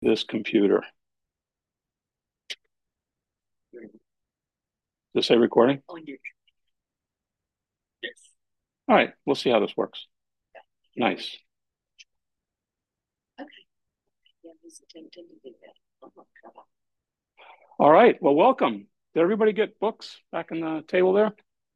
this computer. Does it say recording? Yes. All right, we'll see how this works. Nice. Okay. Yeah, he's attempting to do that. All right, well, welcome. Did everybody get books back in the table there?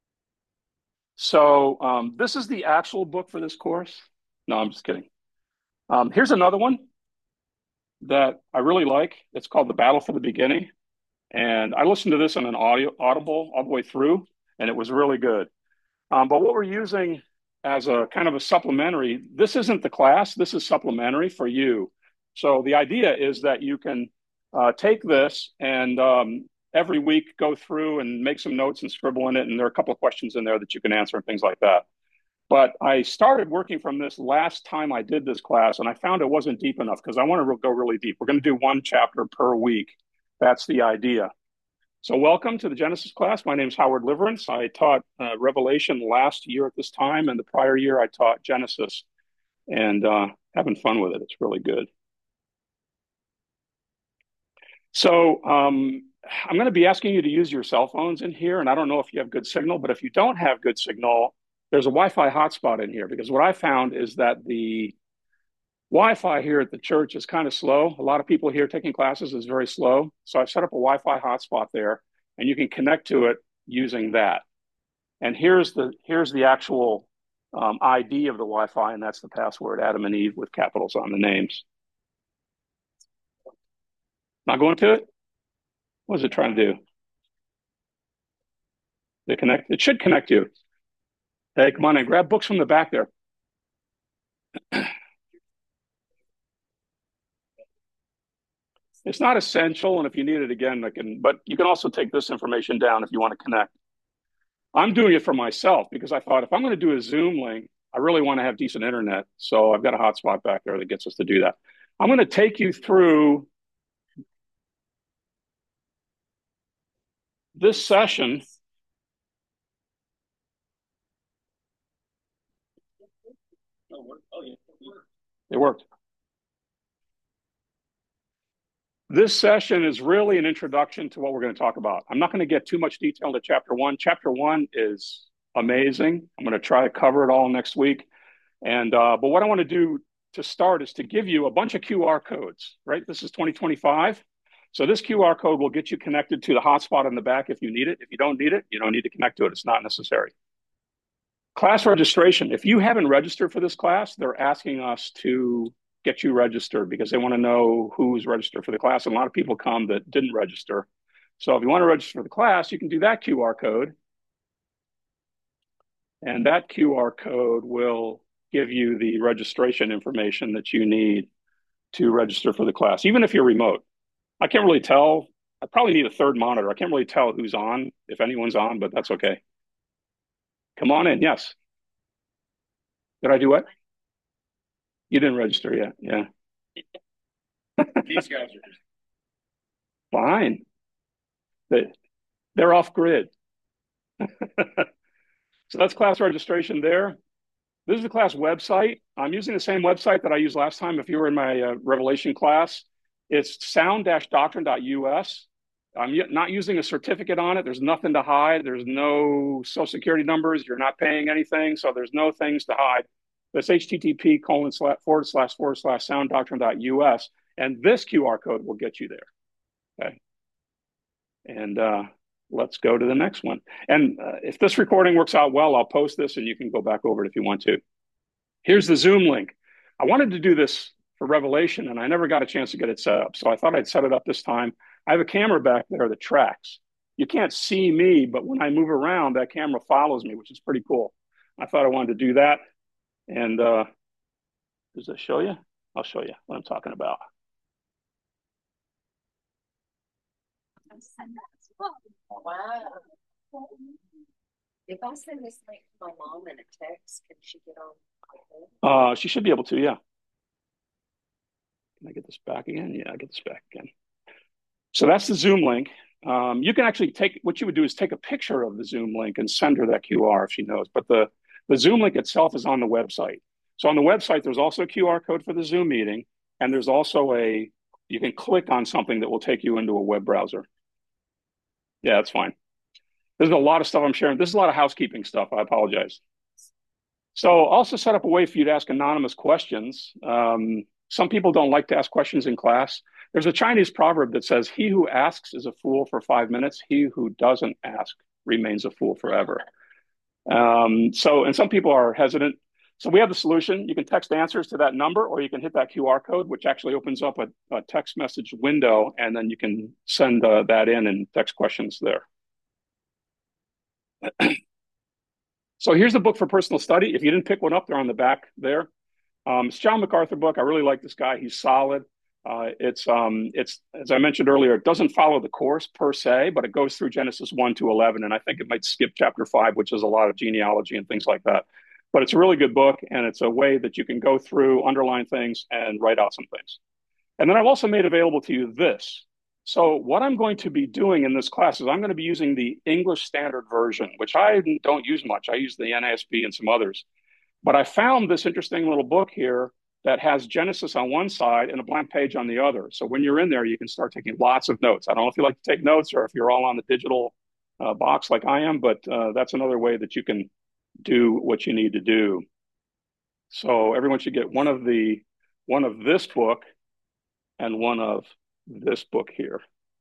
So this is the actual book for this course. No, I'm just kidding. Here's another one that I really like. It's called The Battle for the Beginning. And I listened to this on an Audible all the way through, and it was really good. But what we're using as a kind of a supplementary, this isn't the class, this is supplementary for you. So the idea is that you can take this and every week go through and make some notes and scribble in it. And there are a couple of questions in there that you can answer and things like that. But I started working from this last time I did this class, and I found it wasn't deep enough because I want to go really deep. We're going to do one chapter per week. That's the idea. So welcome to the Genesis class. My name is Howard Liverance. I taught Revelation last year at this time, and the prior year I taught Genesis, and having fun with it. It's really good. So I'm going to be asking you to use your cell phones in here, and I don't know if you have good signal, but if you don't have good signal, there's a Wi-Fi hotspot in here, because what I found is that the Wi-Fi here at the church is kind of slow. A lot of people here taking classes is very slow. So I've set up a Wi-Fi hotspot there, and you can connect to it using that. And here's the actual ID of the Wi-Fi, and that's the password, Adam and Eve, with capitals on the names. Not going to it? What is it trying to do? They connect? It should connect you. Hey, come on in. Grab books from the back there. It's not essential, and if you need it again, but you can also take this information down if you want to connect. I'm doing it for myself because I thought if I'm going to do a Zoom link, I really want to have decent internet. So I've got a hotspot back there that gets us to do that. I'm going to take you through this session. It worked. This session is really an introduction to what we're going to talk about. I'm not going to get too much detail into chapter one. Chapter one is amazing. I'm going to try to cover it all next week. And but what I want to do to start is to give you a bunch of QR codes, right? This is 2025. So this QR code will get you connected to the hotspot in the back if you need it. If you don't need it, you don't need to connect to it. It's not necessary. Class registration. If you haven't registered for this class, they're asking us to get you registered because they want to know who's registered for the class. And a lot of people come that didn't register. So if you want to register for the class, you can do that QR code. And that QR code will give you the registration information that you need to register for the class, even if you're remote. I can't really tell. I probably need a third monitor. I can't really tell who's on, if anyone's on, but that's okay. Come on in. Yes. Did I do what? You didn't register yet. Yeah. These guys are just Fine. They're off grid. So that's class registration there. This is the class website. I'm using the same website that I used last time. If you were in my Revelation class, it's sound-doctrine.us. I'm not using a certificate on it. There's nothing to hide. There's no social security numbers. You're not paying anything. So there's no things to hide. That's http://sounddoctrine.us. And this QR code will get you there. Okay. And let's go to the next one. And if this recording works out well, I'll post this and you can go back over it if you want to. Here's the Zoom link. I wanted to do this for Revelation and I never got a chance to get it set up. So I thought I'd set it up this time. I have a camera back there that tracks. You can't see me, but when I move around, that camera follows me, which is pretty cool. I thought I wanted to do that. And does it show you? I'll show you what I'm talking about. wow. If I send this link to my mom in a text, can she get on? She should be able to, yeah. Can I get this back again? Yeah, I get this back again. So that's the Zoom link. You can actually what you would do is take a picture of the Zoom link and send her that QR if she knows. But the Zoom link itself is on the website. So on the website, there's also a QR code for the Zoom meeting, and there's also a You can click on something that will take you into a web browser. Yeah, that's fine. There's a lot of stuff I'm sharing. This is a lot of housekeeping stuff. I apologize. So also set up a way for you to ask anonymous questions. Some people don't like to ask questions in class. There's a Chinese proverb that says, he who asks is a fool for 5 minutes. He who doesn't ask remains a fool forever. And some people are hesitant. So we have the solution. You can text answers to that number, or you can hit that QR code, which actually opens up a text message window, and then you can send that in and text questions there. So here's the book for personal study. If you didn't pick one up, they're on the back there. It's John MacArthur book. I really like this guy. He's solid. It's as I mentioned earlier, it doesn't follow the course per se, but it goes through Genesis 1 to 11, and I think it might skip chapter 5, which is a lot of genealogy and things like that. But it's a really good book, and it's a way that you can go through, underline things, and write out some things. And then I've also made available to you this. So what I'm going to be doing in this class is I'm going to be using the English Standard Version, which I don't use much. I use the NASB and some others. But I found this interesting little book here that has Genesis on one side and a blank page on the other. So when you're in there, you can start taking lots of notes. I don't know if you like to take notes or if you're all on the digital box like I am, but that's another way that you can do what you need to do. So everyone should get one of this book and one of this book here.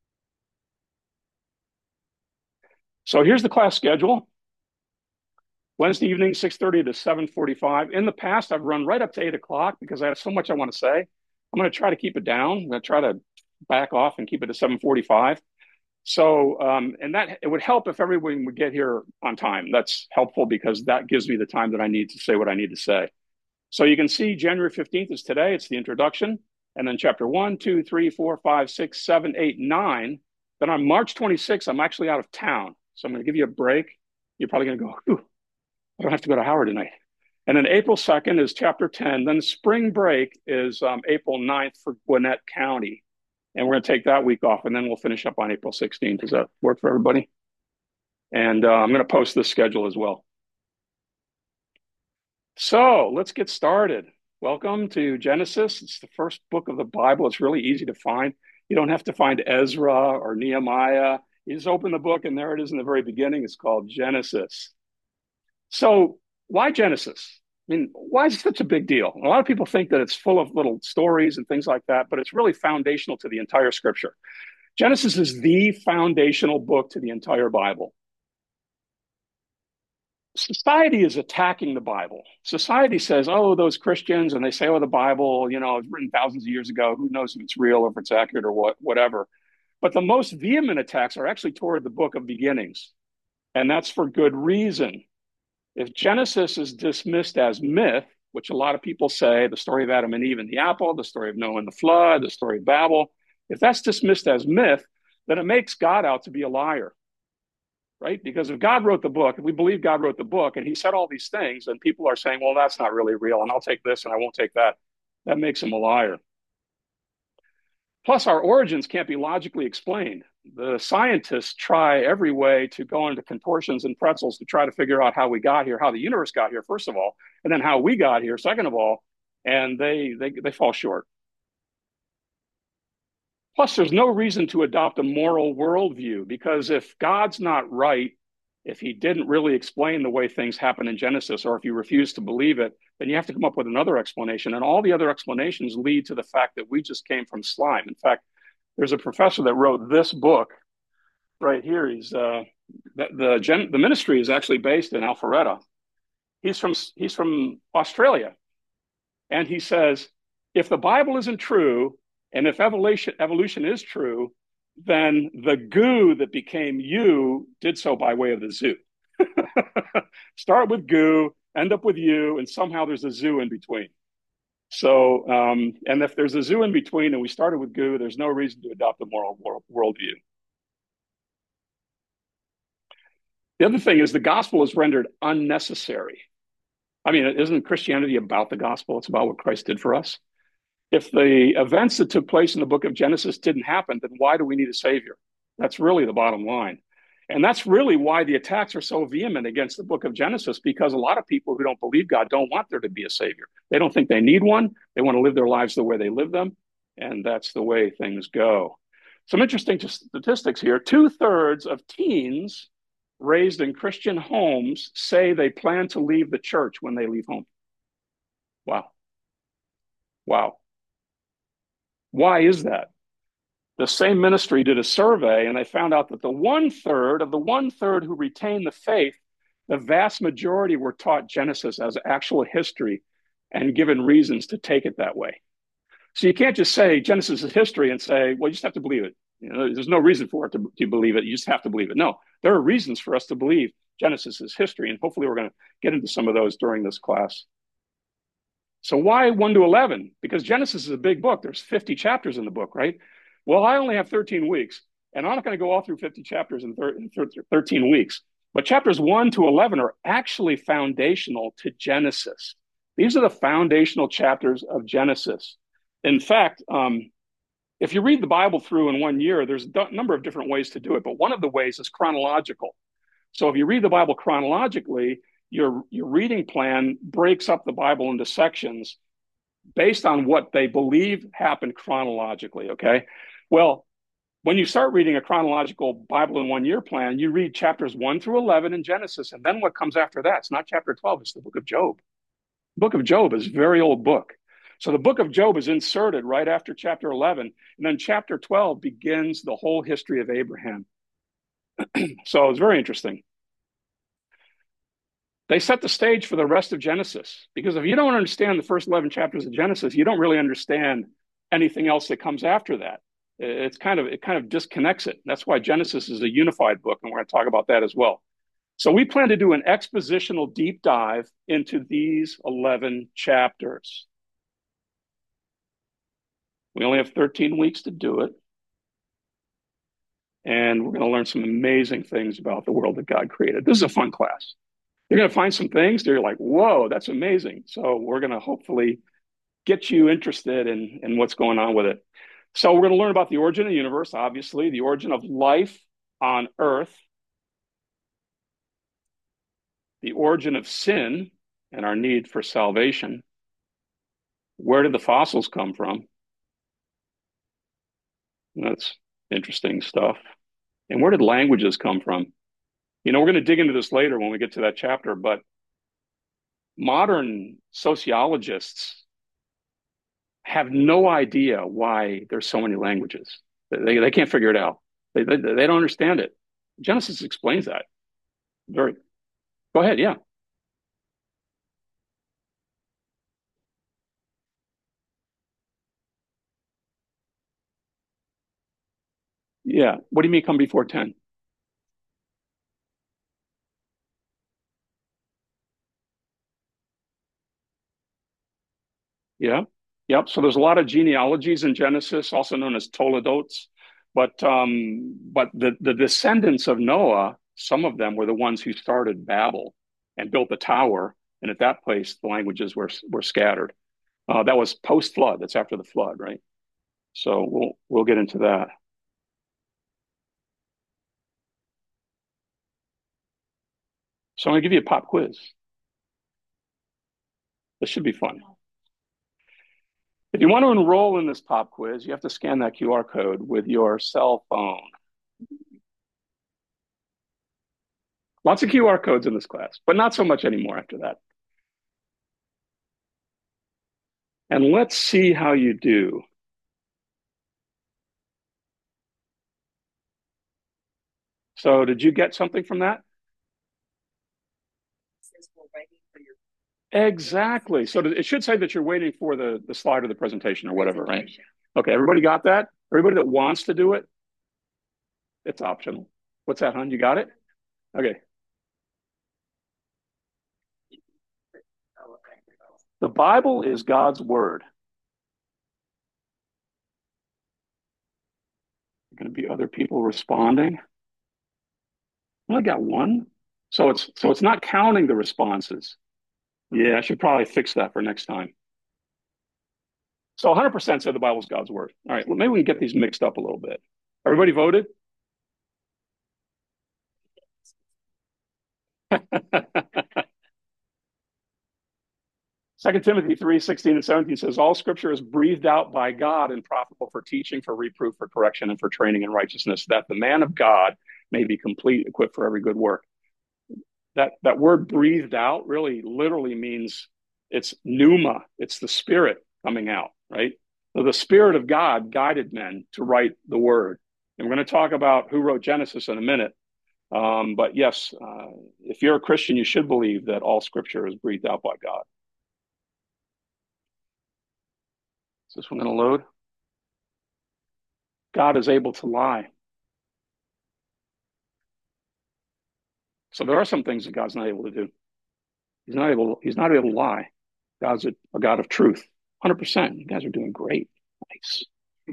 So here's the class schedule. Wednesday evening, 6:30 to 7:45. In the past, I've run right up to 8 o'clock because I have so much I want to say. I'm going to try to keep it down. I'm going to try to back off and keep it to 7:45. So, and that it would help if everyone would get here on time. That's helpful because that gives me the time that I need to say what I need to say. So you can see January 15th is today. It's the introduction. And then chapter 1, 2, 3, 4, 5, 6, 7, 8, 9. Then on March 26th, I'm actually out of town. So I'm going to give you a break. You're probably going to go, ooh, I don't have to go to Howard tonight. And then April 2nd is chapter 10. Then spring break is April 9th for Gwinnett County. And we're going to take that week off, and then we'll finish up on April 16th. Does that work for everybody? And I'm going to post this schedule as well. So let's get started. Welcome to Genesis. It's the first book of the Bible. It's really easy to find. You don't have to find Ezra or Nehemiah. You just open the book, and there it is in the very beginning. It's called Genesis. So why Genesis? I mean, why is it such a big deal? A lot of people think that it's full of little stories and things like that, but it's really foundational to the entire scripture. Genesis is the foundational book to the entire Bible. Society is attacking the Bible. Society says, oh, those Christians, and they say, oh, the Bible, you know, it's written thousands of years ago. Who knows if it's real or if it's accurate or whatever. But the most vehement attacks are actually toward the book of beginnings. And that's for good reason. If Genesis is dismissed as myth, which a lot of people say, the story of Adam and Eve and the apple, the story of Noah and the flood, the story of Babel, if that's dismissed as myth, then it makes God out to be a liar, right? Because if God wrote the book, if we believe God wrote the book and he said all these things, and people are saying, well, that's not really real, and I'll take this and I won't take that, that makes him a liar. Plus, our origins can't be logically explained. The scientists try every way to go into contortions and pretzels to try to figure out how we got here, how the universe got here, first of all, and then how we got here, second of all, and they fall short. Plus, there's no reason to adopt a moral worldview, because if God's not right, if he didn't really explain the way things happen in Genesis, or if you refuse to believe it, then you have to come up with another explanation. And all the other explanations lead to the fact that we just came from slime. In fact, there's a professor that wrote this book right here. He's the ministry is actually based in Alpharetta. He's from Australia. And he says, if the Bible isn't true, and if evolution is true, then the goo that became you did so by way of the zoo. Start with goo, end up with you, and somehow there's a zoo in between. So, and if there's a zoo in between and we started with goo, there's no reason to adopt a moral worldview. The other thing is the gospel is rendered unnecessary. I mean, isn't Christianity about the gospel? It's about what Christ did for us. If the events that took place in the book of Genesis didn't happen, then why do we need a savior? That's really the bottom line. And that's really why the attacks are so vehement against the book of Genesis, because a lot of people who don't believe God don't want there to be a savior. They don't think they need one. They want to live their lives the way they live them. And that's the way things go. Some interesting statistics here. 2/3 of teens raised in Christian homes say they plan to leave the church when they leave home. Wow. Wow. Why is that? The same ministry did a survey and they found out that the 1/3 of the 1/3 who retained the faith, the vast majority were taught Genesis as actual history and given reasons to take it that way. So you can't just say Genesis is history and say, well, you just have to believe it. There's no reason for it to believe it. You just have to believe it. No, there are reasons for us to believe Genesis is history. And hopefully we're going to get into some of those during this class. So why 1 to 11? Because Genesis is a big book. There's 50 chapters in the book, right? Well, I only have 13 weeks, and I'm not going to go all through 50 chapters in 13 weeks. But chapters 1 to 11 are actually foundational to Genesis. These are the foundational chapters of Genesis. In fact, if you read the Bible through in 1 year, there's a number of different ways to do it, but one of the ways is chronological. So if you read the Bible chronologically, your reading plan breaks up the Bible into sections based on what they believe happened chronologically, okay? Well, when you start reading a chronological Bible in 1 year plan, you read chapters 1 through 11 in Genesis, and then what comes after that? It's not chapter 12, it's the book of Job. The book of Job is a very old book. So the book of Job is inserted right after chapter 11, and then chapter 12 begins the whole history of Abraham. So it's very interesting. They set the stage for the rest of Genesis, because if you don't understand the first 11 chapters of Genesis, you don't really understand anything else that comes after that. It kind of disconnects it. That's why Genesis is a unified book, and we're going to talk about that as well. So we plan to do an expositional deep dive into these 11 chapters. We only have 13 weeks to do it. And we're going to learn some amazing things about the world that God created. This is a fun class. You're going to find some things that you're like, whoa, that's amazing. So we're going to hopefully get you interested in what's going on with it. So we're going to learn about the origin of the universe, obviously, the origin of life on Earth, the origin of sin and our need for salvation. Where did the fossils come from? That's interesting stuff. And where did languages come from? We're going to dig into this later when we get to that chapter, but modern sociologists have no idea why there's so many languages. They can't figure it out. They don't understand it. Genesis explains that. Go ahead. Yeah. Yeah. What do you mean come before 10? Yeah. Yep. So there's a lot of genealogies in Genesis, also known as Toledotes. But the descendants of Noah, some of them were the ones who started Babel and built the tower. And at that place, the languages were scattered. That was post flood. That's after the flood, right? So we'll get into that. So I'm gonna give you a pop quiz. This should be fun. If you want to enroll in this pop quiz, you have to scan that QR code with your cell phone. Lots of QR codes in this class, but not so much anymore after that. And let's see how you do. So did you get something from that? Exactly. So it should say that you're waiting for the slide of the presentation or whatever, right? Okay, everybody got that? Everybody that wants to do it? It's optional. What's that, hon? You got it? Okay. The Bible is God's word. Going to be other people responding. I only got one. So it's not counting the responses. Yeah, I should probably fix that for next time. So 100% said the Bible's God's word. All right, well, maybe we can get these mixed up a little bit. Everybody voted? 2 Timothy 3:16-17 says, all scripture is breathed out by God and profitable for teaching, for reproof, for correction, and for training in righteousness, that the man of God may be complete, equipped for every good work. That word breathed out really literally means it's pneuma. It's the Spirit coming out, right? So the Spirit of God guided men to write the word. And we're going to talk about who wrote Genesis in a minute. But yes, if you're a Christian, you should believe that all scripture is breathed out by God. Is this one going to load? God is able to lie. So there are some things that God's not able to do. He's not able to lie. God's a God of truth. 100%. You guys are doing great. Nice.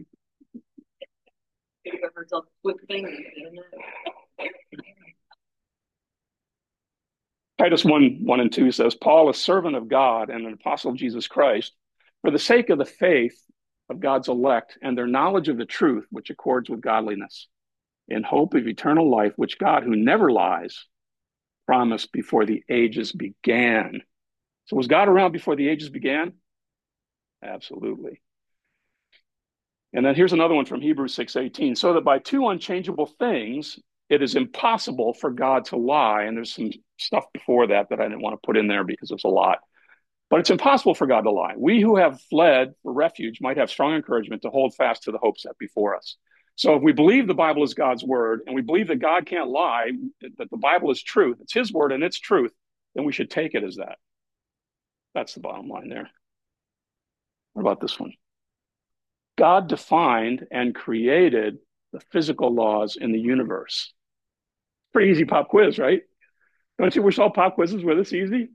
Titus 1:1-2 says, Paul, a servant of God and an apostle of Jesus Christ, for the sake of the faith of God's elect and their knowledge of the truth, which accords with godliness, in hope of eternal life, which God, who never lies, promised before the ages began. So was God around before the ages began? Absolutely. And then here's another one from Hebrews 6:18. So that by two unchangeable things, it is impossible for God to lie. And there's some stuff before that I didn't want to put in there because it's a lot. But it's impossible for God to lie. We who have fled for refuge might have strong encouragement to hold fast to the hope set before us. So if we believe the Bible is God's word, and we believe that God can't lie, that the Bible is truth, it's his word and it's truth, then we should take it as that. That's the bottom line there. What about this one? God defined and created the physical laws in the universe. Pretty easy pop quiz, right? Don't you wish all pop quizzes were this easy?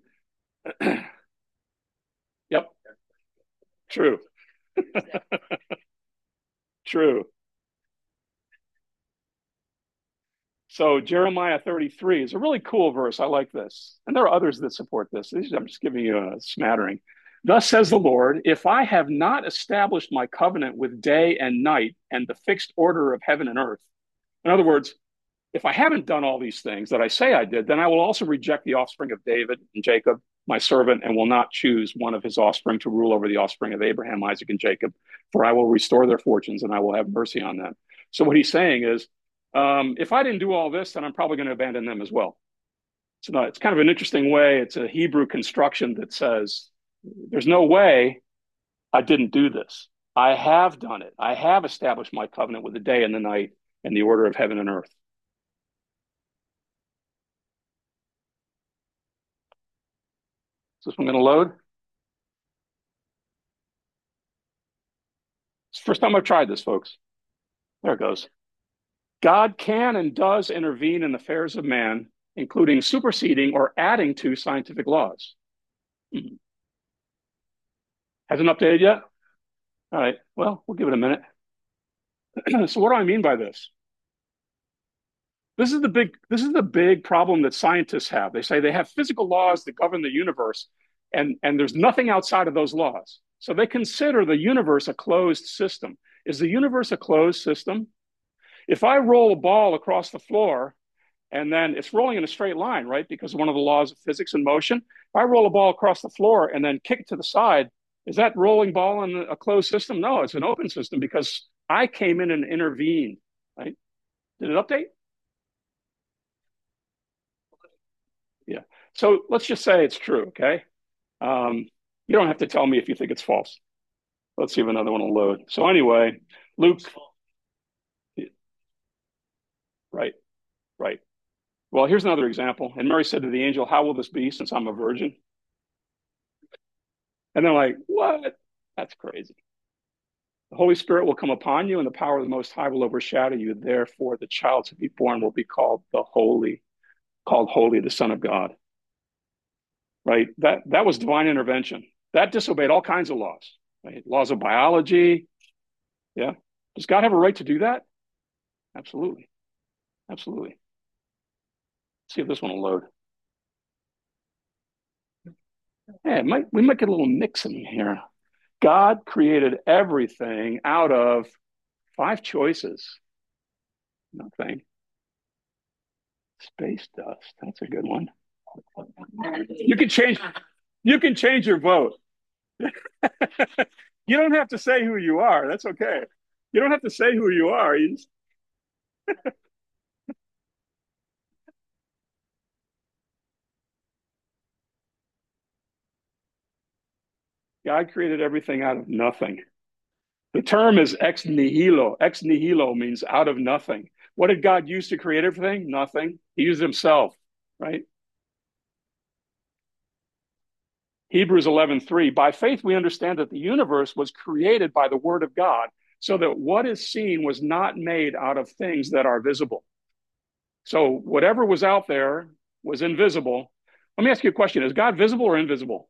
Yep. True. True. So Jeremiah 33 is a really cool verse. I like this. And there are others that support this. I'm just giving you a smattering. Thus says the Lord, if I have not established my covenant with day and night and the fixed order of heaven and earth. In other words, if I haven't done all these things that I say I did, then I will also reject the offspring of David and Jacob, my servant, and will not choose one of his offspring to rule over the offspring of Abraham, Isaac, and Jacob, for I will restore their fortunes and I will have mercy on them. So what he's saying is, if I didn't do all this, then I'm probably going to abandon them as well. So it's kind of an interesting way. It's a Hebrew construction that says, there's no way I didn't do this. I have done it. I have established my covenant with the day and the night and the order of heaven and earth. Is this one going to load? It's the first time I've tried this, folks. There it goes. God can and does intervene in the affairs of man, including superseding or adding to scientific laws. Hasn't updated yet? All right, well, we'll give it a minute. So what do I mean by this? This is the big problem that scientists have. They say they have physical laws that govern the universe, and there's nothing outside of those laws. So they consider the universe a closed system. Is the universe a closed system? If I roll a ball across the floor, and then it's rolling in a straight line, right? Because of one of the laws of physics and motion. If I roll a ball across the floor and then kick it to the side, is that rolling ball in a closed system? No, it's an open system because I came in and intervened, right? Did it update? Yeah. So let's just say it's true, okay? You don't have to tell me if you think it's false. Let's see if another one will load. So anyway, Luke. Right, right. Well, here's another example. And Mary said to the angel, how will this be since I'm a virgin? And they're like, what? That's crazy. The Holy Spirit will come upon you and the power of the Most High will overshadow you. Therefore, the child to be born will be called Holy, the Son of God. Right? That was divine intervention. That disobeyed all kinds of laws, right? Laws of biology. Yeah. Does God have a right to do that? Absolutely. Absolutely. Let's see if this one will load. Yeah, we might get a little mix in here. God created everything out of 5 choices. Nothing. Space dust. That's a good one. You can change your vote. You don't have to say who you are. That's okay. You don't have to say who you are. God created everything out of nothing. The term is ex nihilo. Ex nihilo means out of nothing. What did God use to create everything? Nothing. He used himself, right? Hebrews 11:3. By faith, we understand that the universe was created by the word of God, so that what is seen was not made out of things that are visible. So whatever was out there was invisible. Let me ask you a question. Is God visible or invisible?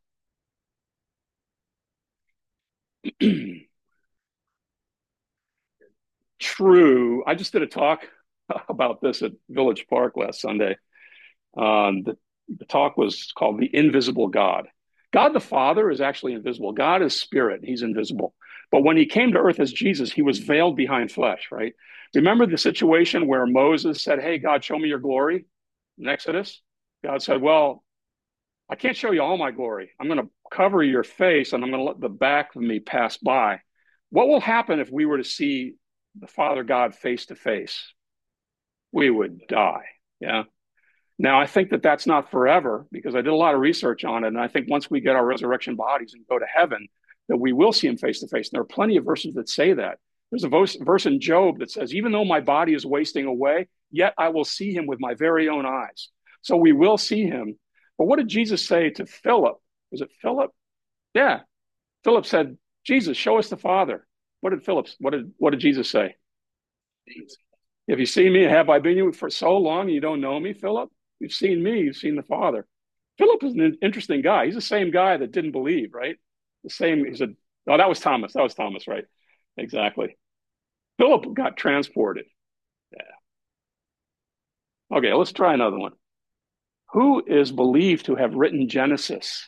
True. I just did a talk about this at Village Park last Sunday. The talk was called The Invisible God. God the Father is actually invisible. God is spirit. He's invisible. But when he came to earth as Jesus, he was veiled behind flesh, right? Remember the situation where Moses said, Hey, God, show me your glory in Exodus? God said, Well, I can't show you all my glory. I'm going to cover your face and I'm going to let the back of me pass by. What will happen if we were to see the Father God face to face? We would die. Yeah. Now, I think that that's not forever because I did a lot of research on it. And I think once we get our resurrection bodies and go to heaven, that we will see him face to face. And there are plenty of verses that say that. There's a verse in Job that says, even though my body is wasting away, yet I will see him with my very own eyes. So we will see him. But what did Jesus say to Philip? Was it Philip? Yeah. Philip said, Jesus, show us the Father. What did Jesus say? If you see me, have I been you for so long and you don't know me, Philip? You've seen me, you've seen the Father. Philip is an interesting guy. He's the same guy that didn't believe, right? The same, he said, oh, that was Thomas. That was Thomas, right? Exactly. Philip got transported. Yeah. Okay, let's try another one. Who is believed to have written Genesis?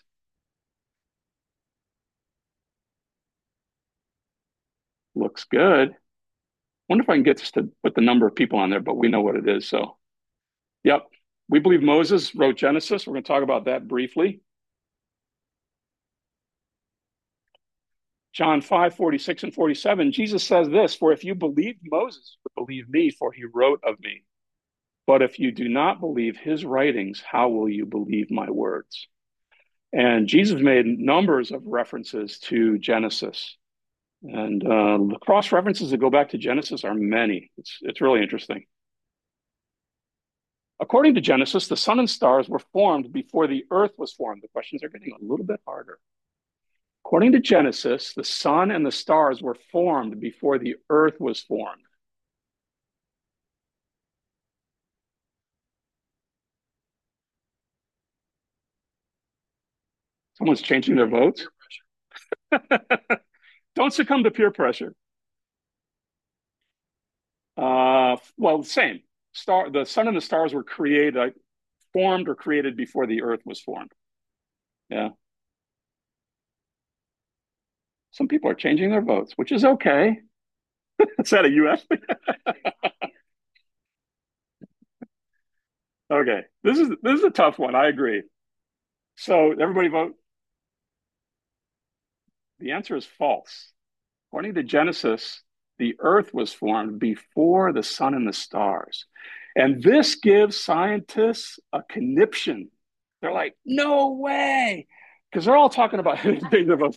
Looks good. Wonder if I can get this to put the number of people on there, but we know what it is. So, yep. We believe Moses wrote Genesis. We're going to talk about that briefly. John 5:46 and 47, Jesus says this, for if you believed Moses, you would believe me, for he wrote of me. But if you do not believe his writings, how will you believe my words? And Jesus made numbers of references to Genesis. And the cross references that go back to Genesis are many. It's really interesting. According to Genesis, the sun and stars were formed before the earth was formed. The questions are getting a little bit harder. According to Genesis, the sun and the stars were formed before the earth was formed. Someone's changing their votes. Don't succumb to peer pressure. Well, same. The sun and the stars were created, formed or created before the earth was formed. Yeah. Some people are changing their votes, which is okay. Is that a US? Okay. This is a tough one. I agree. So everybody vote. The answer is false. According to Genesis, the earth was formed before the sun and the stars. And this gives scientists a conniption. They're like, no way. Because they're all talking about anything of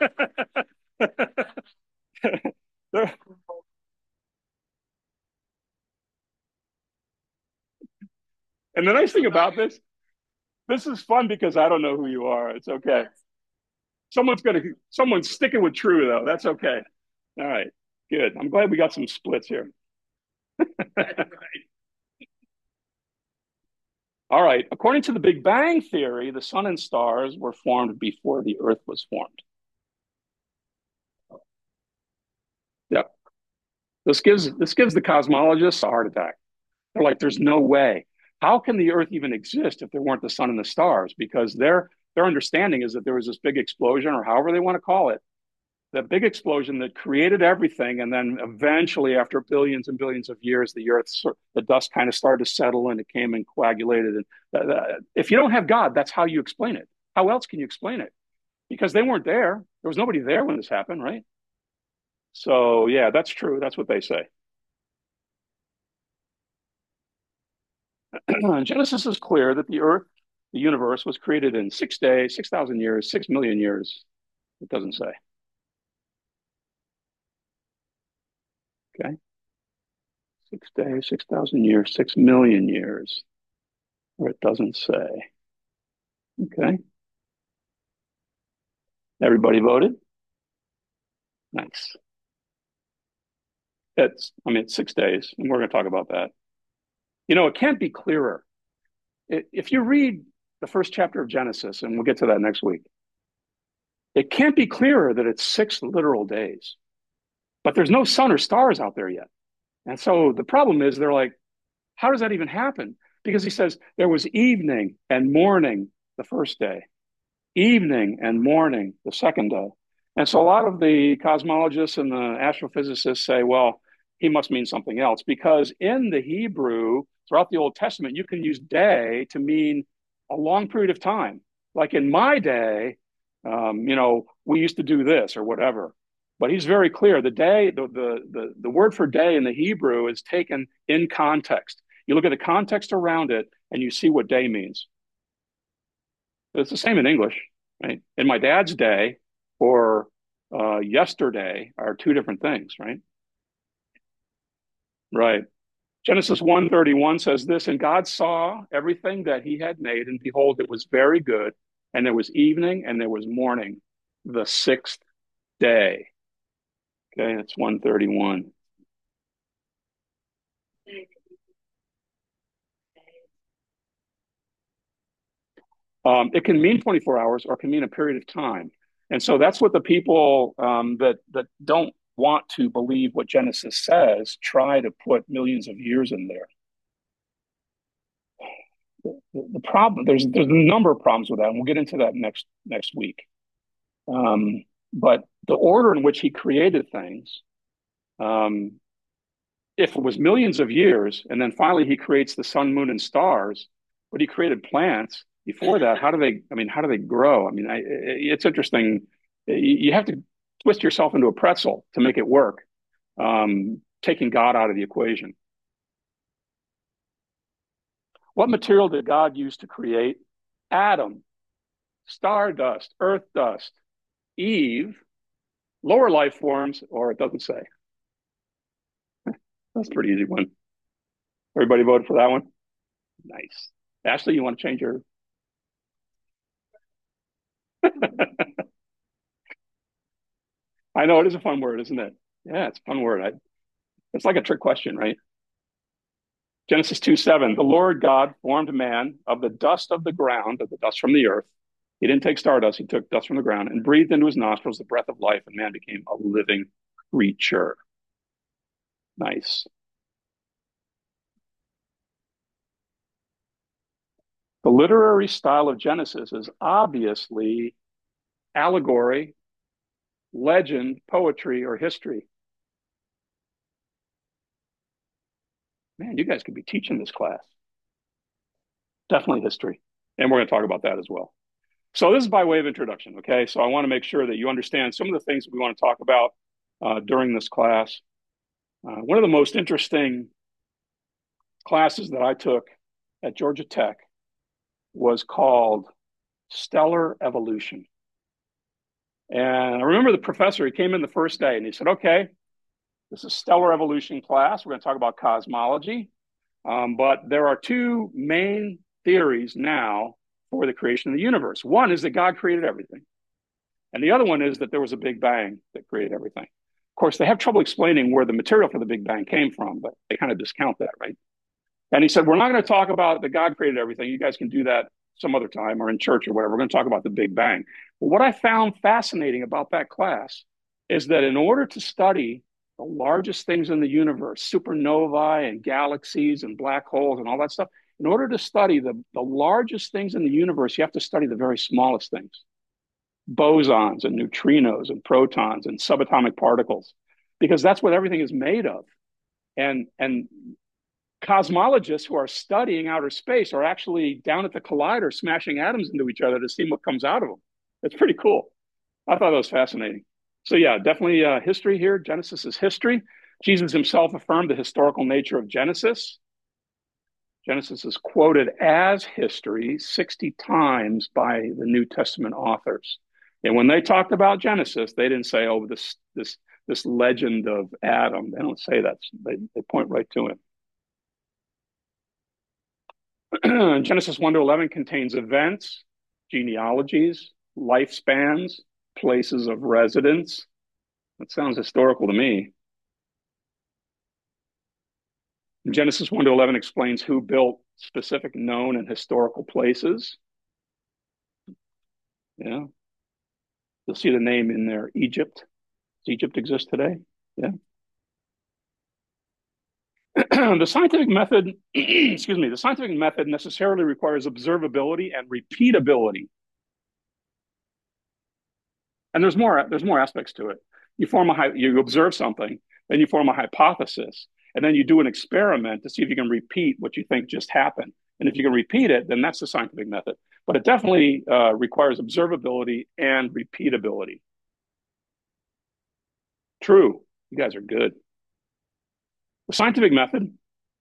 And the nice thing about this is fun because I don't know who you are. It's okay. Someone's sticking with true though. That's okay. All right. Good. I'm glad we got some splits here. All right. According to the Big Bang Theory, the sun and stars were formed before the earth was formed. Yep. This gives the cosmologists a heart attack. They're like, there's no way. How can the earth even exist if there weren't the sun and the stars? Because their understanding is that there was this big explosion, or however they want to call it, that big explosion that created everything, and then eventually, after billions and billions of years, the dust kind of started to settle, and it came and coagulated. And if you don't have God, that's how you explain it. How else can you explain it? Because they weren't there. There was nobody there when this happened, right? So yeah, that's true. That's what they say. Genesis is clear that the earth, the universe, was created in 6 days, 6,000 years, 6 million years. It doesn't say. Okay. 6 days, 6,000 years, 6 million years, or it doesn't say. Okay. Everybody voted? Nice. It's 6 days, and we're going to talk about that. It can't be clearer. If you read the first chapter of Genesis, and we'll get to that next week, it can't be clearer that it's 6 literal days. But there's no sun or stars out there yet. And so the problem is they're like, how does that even happen? Because he says there was evening and morning the first day, evening and morning the second day. And so a lot of the cosmologists and the astrophysicists say, well, he must mean something else, because in the Hebrew, throughout the Old Testament, you can use day to mean a long period of time. Like in my day, we used to do this or whatever. But he's very clear. The word for day in the Hebrew is taken in context. You look at the context around it and you see what day means. It's the same in English, right? In my dad's day or yesterday are two different things, right? Right. Genesis 1:31 says this, and God saw everything that he had made, and behold, it was very good. And there was evening and there was morning, the sixth day. Okay, that's 131. It can mean 24 hours or it can mean a period of time. And so that's what the people that don't want to believe what Genesis says try to put millions of years in there. The problem, there's a number of problems with that, and we'll get into that next week. But the order in which he created things, if it was millions of years, and then finally he creates the sun, moon, and stars, but he created plants before that. How do they grow? It's interesting. You have to twist yourself into a pretzel to make it work, taking God out of the equation. What material did God use to create Adam, stardust, earth dust, Eve, lower life forms, or it doesn't say? That's a pretty easy one. Everybody voted for that one? Nice. Ashley, you want to change your... I know, it is a fun word, isn't it? Yeah, it's a fun word. It's like a trick question, right? Genesis 2:7, the Lord God formed man of the dust of the ground, of the dust from the earth. He didn't take stardust, he took dust from the ground and breathed into his nostrils the breath of life, and man became a living creature. Nice. The literary style of Genesis is obviously allegory, legend, poetry, or history. Man, you guys could be teaching this class. Definitely history. And we're going to talk about that as well. So this is by way of introduction, okay? So I want to make sure that you understand some of the things that we want to talk about during this class. One of the most interesting classes that I took at Georgia Tech was called Stellar Evolution. And I remember the professor, he came in the first day and he said, okay, this is Stellar Evolution class. We're going to talk about cosmology. But there are two main theories now for the creation of the universe. One is that God created everything. And the other one is that there was a Big Bang that created everything. Of course, they have trouble explaining where the material for the Big Bang came from, but they kind of discount that, right? And he said, we're not going to talk about that God created everything. You guys can do that some other time or in church or whatever. We're going to talk about the Big Bang. But what I found fascinating about that class is that in order to study the largest things in the universe, supernovae and galaxies and black holes and all that stuff, in order to study the largest things in the universe, you have to study the very smallest things. Bosons and neutrinos and protons and subatomic particles, because that's what everything is made of. And cosmologists who are studying outer space are actually down at the collider smashing atoms into each other to see what comes out of them. It's pretty cool. I thought that was fascinating. So yeah, definitely history here. Genesis is history. Jesus himself affirmed the historical nature of Genesis. Genesis is quoted as history 60 times by the New Testament authors. And when they talked about Genesis, they didn't say, oh, this legend of Adam. They don't say that. They point right to it. Genesis 1 to 11 contains events, genealogies, lifespans, places of residence. That sounds historical to me. Genesis 1 to 11 explains who built specific known and historical places. Yeah. You'll see the name in there, Egypt. Does Egypt exist today? Yeah. The scientific method, excuse me, the scientific method necessarily requires observability and repeatability. And there's more aspects to it. You observe something, then you form a hypothesis, and then you do an experiment to see if you can repeat what you think just happened. And if you can repeat it, then that's the scientific method. But it definitely requires observability and repeatability. True. You guys are good. The scientific method.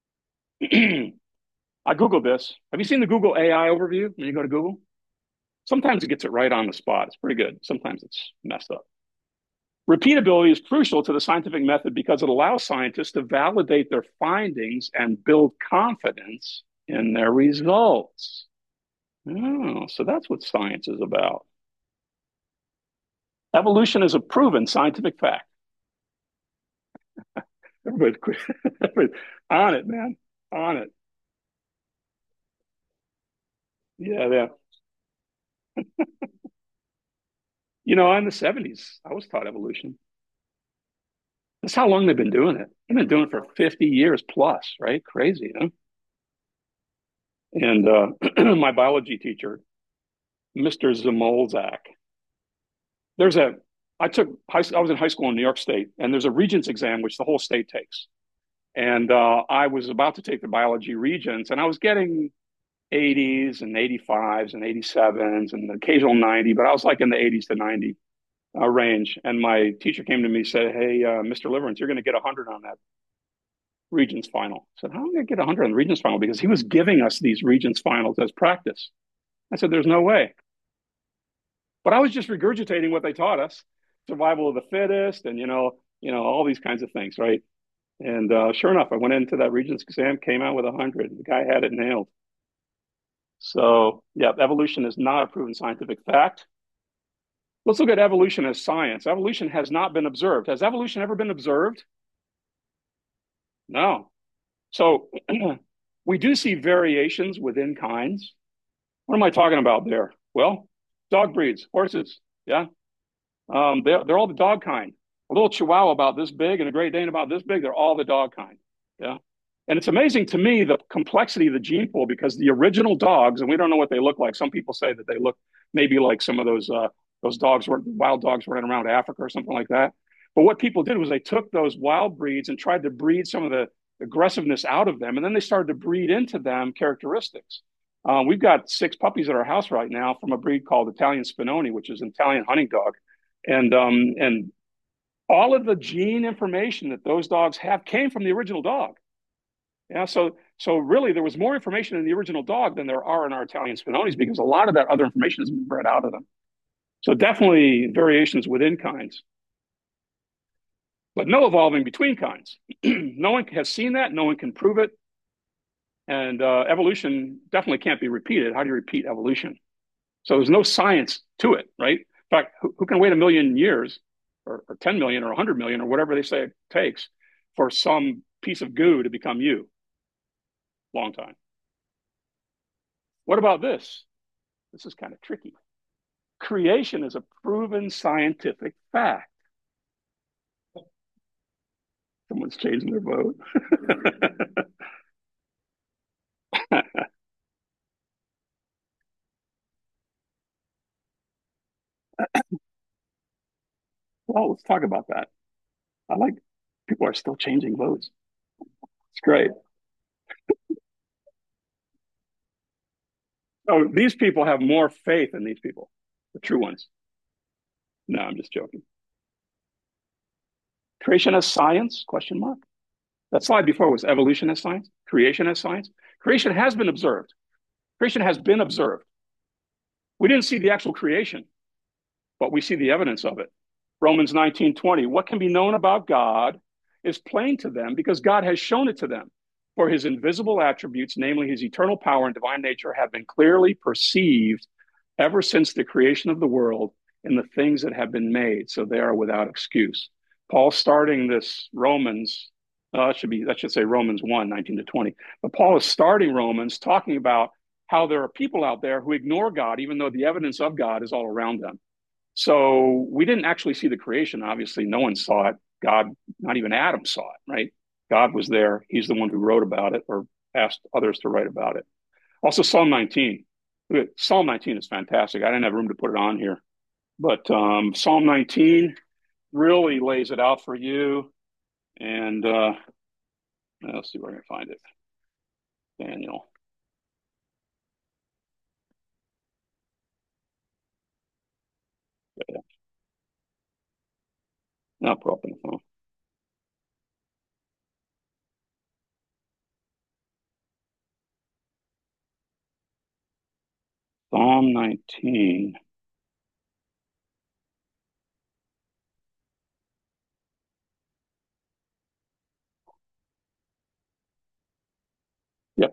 I Googled this. Have you seen the Google AI overview when you go to Google? Sometimes it gets it right on the spot. It's pretty good. Sometimes it's messed up. Repeatability is crucial to the scientific method because it allows scientists to validate their findings and build confidence in their results. Oh, so that's what science is about. Evolution is a proven scientific fact. Everybody's on it, man. On it. Yeah, yeah. In the 70s, I was taught evolution. That's how long they've been doing it. They've been doing it for 50 years plus, right? Crazy, huh? And my biology teacher, Mr. Zamolzak, there's a, I was in high school in New York State, and there's a Regents exam, which the whole state takes. And I was about to take the biology Regents, and I was getting 80s and 85s and 87s and the occasional 90, but I was like in the 80s to 90 range. And my teacher came to me and said, hey, Mr. Liverance, you're going to get 100 on that Regents final. I said, how am I going to get 100 on the Regents final? Because he was giving us these Regents finals as practice. I said, there's no way. But I was just regurgitating what they taught us, survival of the fittest, and all these kinds of things, right? And sure enough, I went into that Regents exam, came out with 100. The guy had it nailed. So yeah, evolution is not a proven scientific fact. Let's look at evolution as science. Evolution has not been observed. Has evolution ever been observed? No. So we do see variations within kinds. What am I talking about there? Well, dog breeds, horses. Yeah. They're all the dog kind. A little Chihuahua about this big and a Great Dane about this big, they're all the dog kind. Yeah. And it's amazing to me the complexity of the gene pool because the original dogs, and we don't know what they look like. Some people say that they look maybe like some of those dogs were wild dogs running around Africa or something like that. But what people did was they took those wild breeds and tried to breed some of the aggressiveness out of them, and then they started to breed into them characteristics. We've got 6 puppies at our house right now from a breed called Italian Spinoni, which is an Italian hunting dog, and all of the gene information that those dogs have came from the original dog. Yeah, so really there was more information in the original dog than there are in our Italian Spinonis because a lot of that other information has been bred out of them. So definitely variations within kinds, but no evolving between kinds. No one has seen that. No one can prove it. And evolution definitely can't be repeated. How do you repeat evolution? So there's no science to it, right? In fact, who can wait 1,000,000 years or 10 million or 100 million or whatever they say it takes for some piece of goo to become you? Long time. What about this? This is kind of tricky. Creation is a proven scientific fact. Someone's changing their vote. Well, let's talk about that. I like people are still changing votes. It's great. So these people have more faith in these people, the true ones. No, I'm just joking. Creation as science? Question mark. That slide before was evolution as science. Creation as science. Creation has been observed. Creation has been observed. We didn't see the actual creation, but we see the evidence of it. Romans 19:20. What can be known about God is plain to them because God has shown it to them. For his invisible attributes, namely his eternal power and divine nature, have been clearly perceived ever since the creation of the world in the things that have been made, so they are without excuse. Paul starting this Romans, that should say Romans 1:19-20. But Paul is starting Romans talking about how there are people out there who ignore God, even though the evidence of God is all around them. So we didn't actually see the creation. Obviously, no one saw it. God, not even Adam saw it, right? God was there. He's the one who wrote about it or asked others to write about it. Also, Psalm 19. Psalm 19 is fantastic. I didn't have room to put it on here. But Psalm 19 really lays it out for you. And let's see where I can find it. Daniel. Yeah. I'll put up in the phone. Psalm 19. Yep.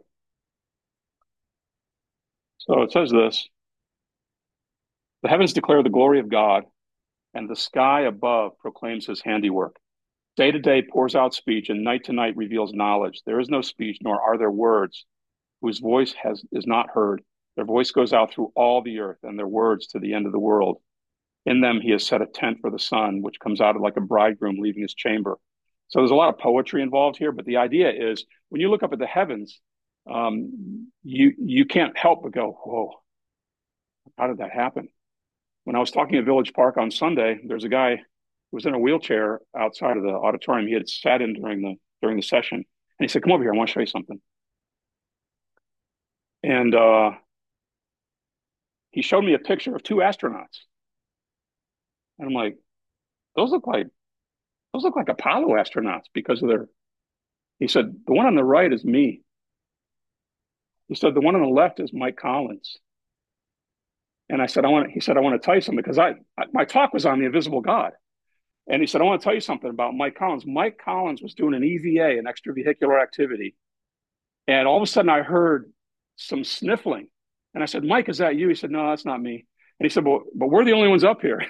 So it says this. The heavens declare the glory of God, and the sky above proclaims his handiwork. Day to day pours out speech, and night to night reveals knowledge. There is no speech, nor are there words, whose voice is not heard. Their voice goes out through all the earth, and their words to the end of the world. In them he has set a tent for the sun, which comes out like a bridegroom leaving his chamber. So there's a lot of poetry involved here, but the idea is when you look up at the heavens, you can't help but go, whoa, how did that happen? When I was talking at Village Park on Sunday, there's a guy who was in a wheelchair outside of the auditorium. He had sat in during the session, and he said, "Come over here, I want to show you something." And he showed me a picture of two astronauts, and I'm like, "Those look like Apollo astronauts because of their." He said, "The one on the right is me." He said, "The one on the left is Mike Collins." And I said, He said, "I want to tell you something because my talk was on the invisible God." And he said, "I want to tell you something about Mike Collins." Mike Collins was doing an EVA, an extravehicular activity. And all of a sudden I heard some sniffling. And I said, "Mike, is that you?" He said, "No, that's not me." And he said, but we're the only ones up here."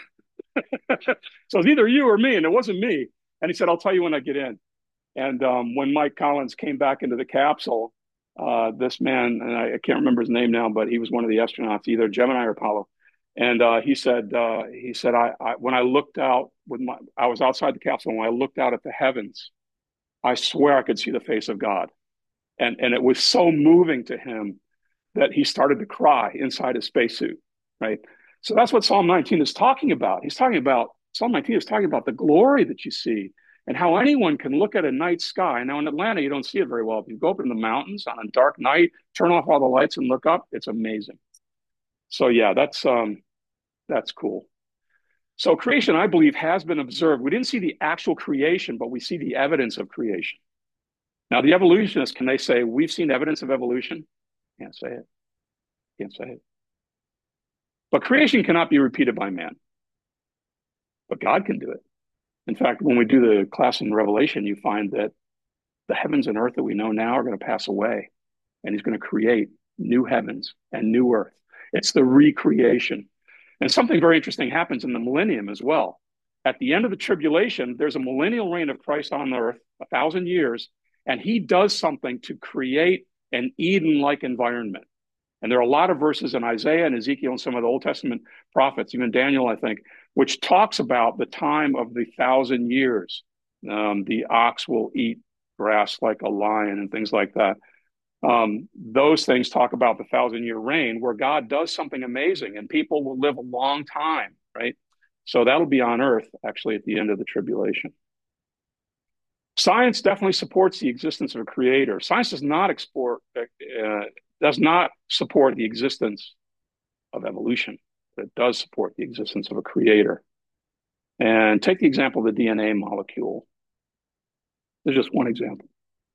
So it's either you or me. And it wasn't me. And he said, "I'll tell you when I get in." And when Mike Collins came back into the capsule, this man, and I can't remember his name now, but he was one of the astronauts, either Gemini or Apollo. And he said, when I looked out I was outside the capsule, and when I looked out at the heavens, I swear I could see the face of God. And it was so moving to him that he started to cry inside his spacesuit, right? So that's what Psalm 19 is talking about. Psalm 19 is talking about the glory that you see and how anyone can look at a night sky. Now in Atlanta, you don't see it very well. If you go up in the mountains on a dark night, turn off all the lights and look up, it's amazing. So yeah, that's cool. So creation, I believe, has been observed. We didn't see the actual creation, but we see the evidence of creation. Now, the evolutionists, can they say, we've seen evidence of evolution? Can't say it. Can't say it. But creation cannot be repeated by man. But God can do it. In fact, when we do the class in Revelation, you find that the heavens and earth that we know now are going to pass away. And he's going to create new heavens and new earth. It's the recreation. And something very interesting happens in the millennium as well. At the end of the tribulation, there's a millennial reign of Christ on earth, 1,000 years, and he does something to create an Eden-like environment. And there are a lot of verses in Isaiah and Ezekiel and some of the Old Testament prophets, even Daniel, I think, which talks about the time of the 1,000 years. The ox will eat grass like a lion and things like that. Those things talk about the 1,000-year reign where God does something amazing and people will live a long time, right? So that'll be on earth actually at the end of the tribulation. Science definitely supports the existence of a creator. Science does not support the existence of evolution, but it does support the existence of a creator. And take the example of the DNA molecule. There's just one example.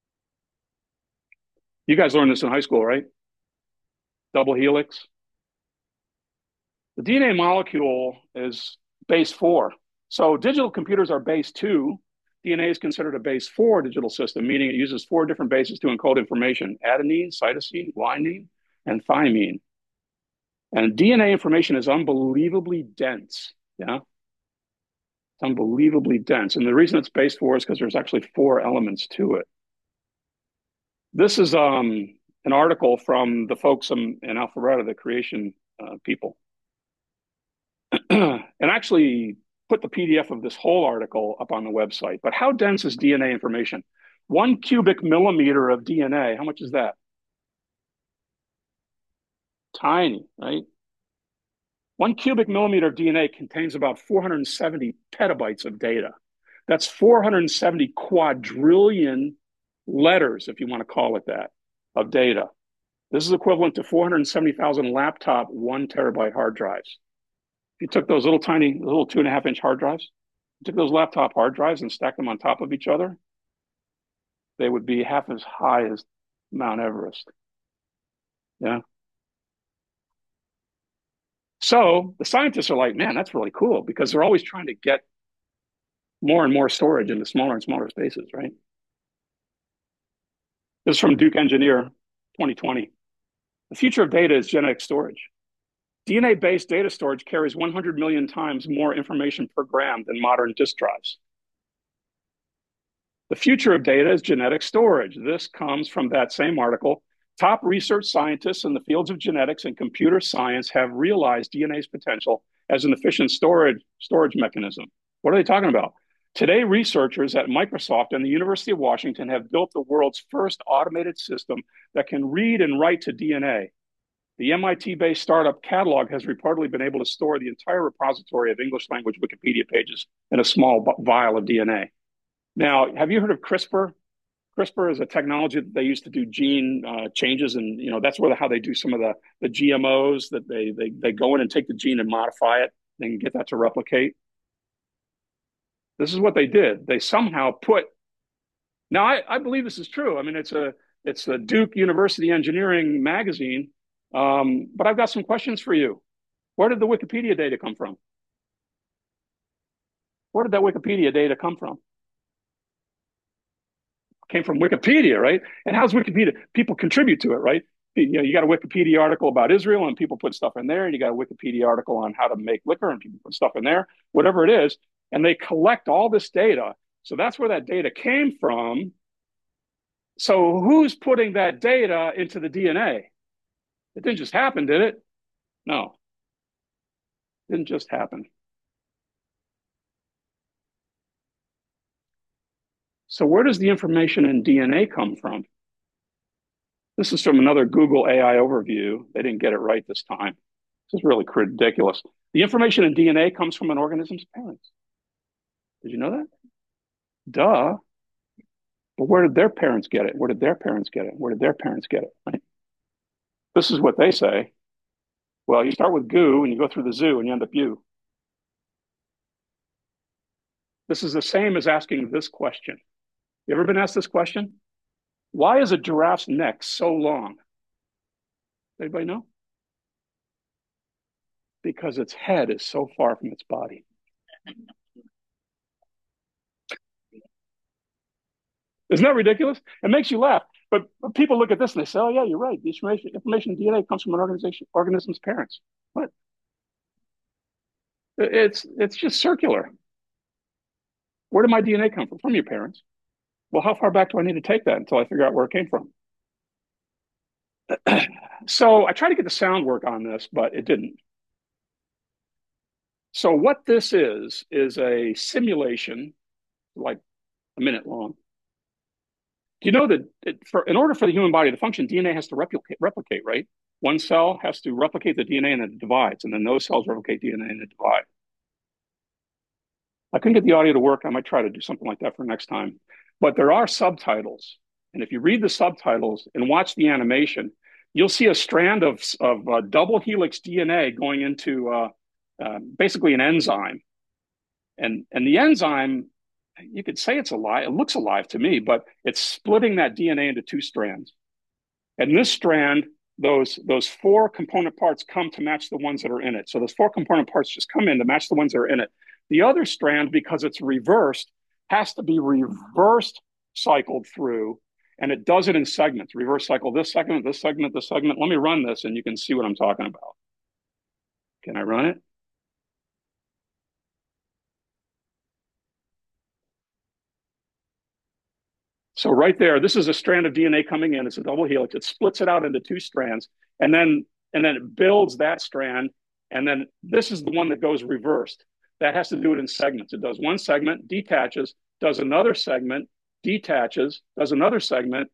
You guys learned this in high school, right? Double helix. The DNA molecule is base 4. So digital computers are base 2. DNA is considered a base 4 digital system, meaning it uses 4 different bases to encode information: adenine, cytosine, guanine, and thymine. And DNA information is unbelievably dense. Yeah. It's unbelievably dense. And the reason it's base 4 is because there's actually 4 elements to it. This is an article from the folks in Alpharetta, the creation people. And actually put the PDF of this whole article up on the website. But how dense is DNA information? 1 cubic millimeter of DNA, how much is that? Tiny, right? 1 cubic millimeter of DNA contains about 470 petabytes of data. That's 470 quadrillion letters, if you want to call it that, of data. This is equivalent to 470,000 laptop 1 terabyte hard drives. If you took those little tiny, little 2.5-inch hard drives, took those laptop hard drives and stacked them on top of each other, they would be half as high as Mount Everest. Yeah. So the scientists are like, man, that's really cool, because they're always trying to get more and more storage into smaller and smaller spaces, right? This is from Duke Engineer 2020. The future of data is genetic storage. DNA-based data storage carries 100 million times more information per gram than modern disk drives. The future of data is genetic storage. This comes from that same article. Top research scientists in the fields of genetics and computer science have realized DNA's potential as an efficient storage mechanism. What are they talking about? Today, researchers at Microsoft and the University of Washington have built the world's first automated system that can read and write to DNA. The MIT-based startup Catalog has reportedly been able to store the entire repository of English language Wikipedia pages in a small vial of DNA. Now, have you heard of CRISPR? CRISPR is a technology that they use to do gene changes, and that's how they do some of the GMOs, that they go in and take the gene and modify it and get that to replicate. This is what they did. They somehow put. Now, I believe this is true. I mean, it's a Duke University Engineering magazine. But I've got some questions for you. Where did the Wikipedia data come from? Where did that Wikipedia data come from? It came from Wikipedia, right? And how's Wikipedia? People contribute to it, right? You got a Wikipedia article about Israel and people put stuff in there, and you got a Wikipedia article on how to make liquor and people put stuff in there, whatever it is, and they collect all this data. So that's where that data came from. So who's putting that data into the DNA? It didn't just happen, did it? No. It didn't just happen. So where does the information in DNA come from? This is from another Google AI overview. They didn't get it right this time. This is really ridiculous. The information in DNA comes from an organism's parents. Did you know that? Duh. But where did their parents get it? Where did their parents get it? Where did their parents get it? Right? This is what they say. Well, you start with goo and you go through the zoo and you end up you. This is the same as asking this question. You ever been asked this question? Why is a giraffe's neck so long? Anybody know? Because its head is so far from its body. Isn't that ridiculous? It makes you laugh. But people look at this and they say, oh, yeah, you're right. The information in DNA comes from an organism's parents. What? It's just circular. Where did my DNA come from? From your parents. Well, how far back do I need to take that until I figure out where it came from? So I tried to get the sound work on this, but it didn't. So what this is a simulation, like a minute long. Do you know that in order for the human body to function, DNA has to replicate, right? One cell has to replicate the DNA and it divides, and then those cells replicate DNA and it divide. I couldn't get the audio to work. I might try to do something like that for next time. But there are subtitles. And if you read the subtitles and watch the animation, you'll see a strand of double helix DNA going into basically an enzyme. And the enzyme, you could say it's alive. It looks alive to me, but it's splitting that DNA into two strands. And this strand, those four component parts come to match the ones that are in it. So those four component parts just come in to match the ones that are in it. The other strand, because it's reversed, has to be reversed cycled through, and it does it in segments. Reverse cycle this segment, this segment, this segment. Let me run this, and you can see what I'm talking about. Can I run it? So right there, this is a strand of DNA coming in. It's a double helix. It splits it out into two strands, and then it builds that strand, and then this is the one that goes reversed. That has to do it in segments. It does one segment, detaches, does another segment, detaches, does another segment.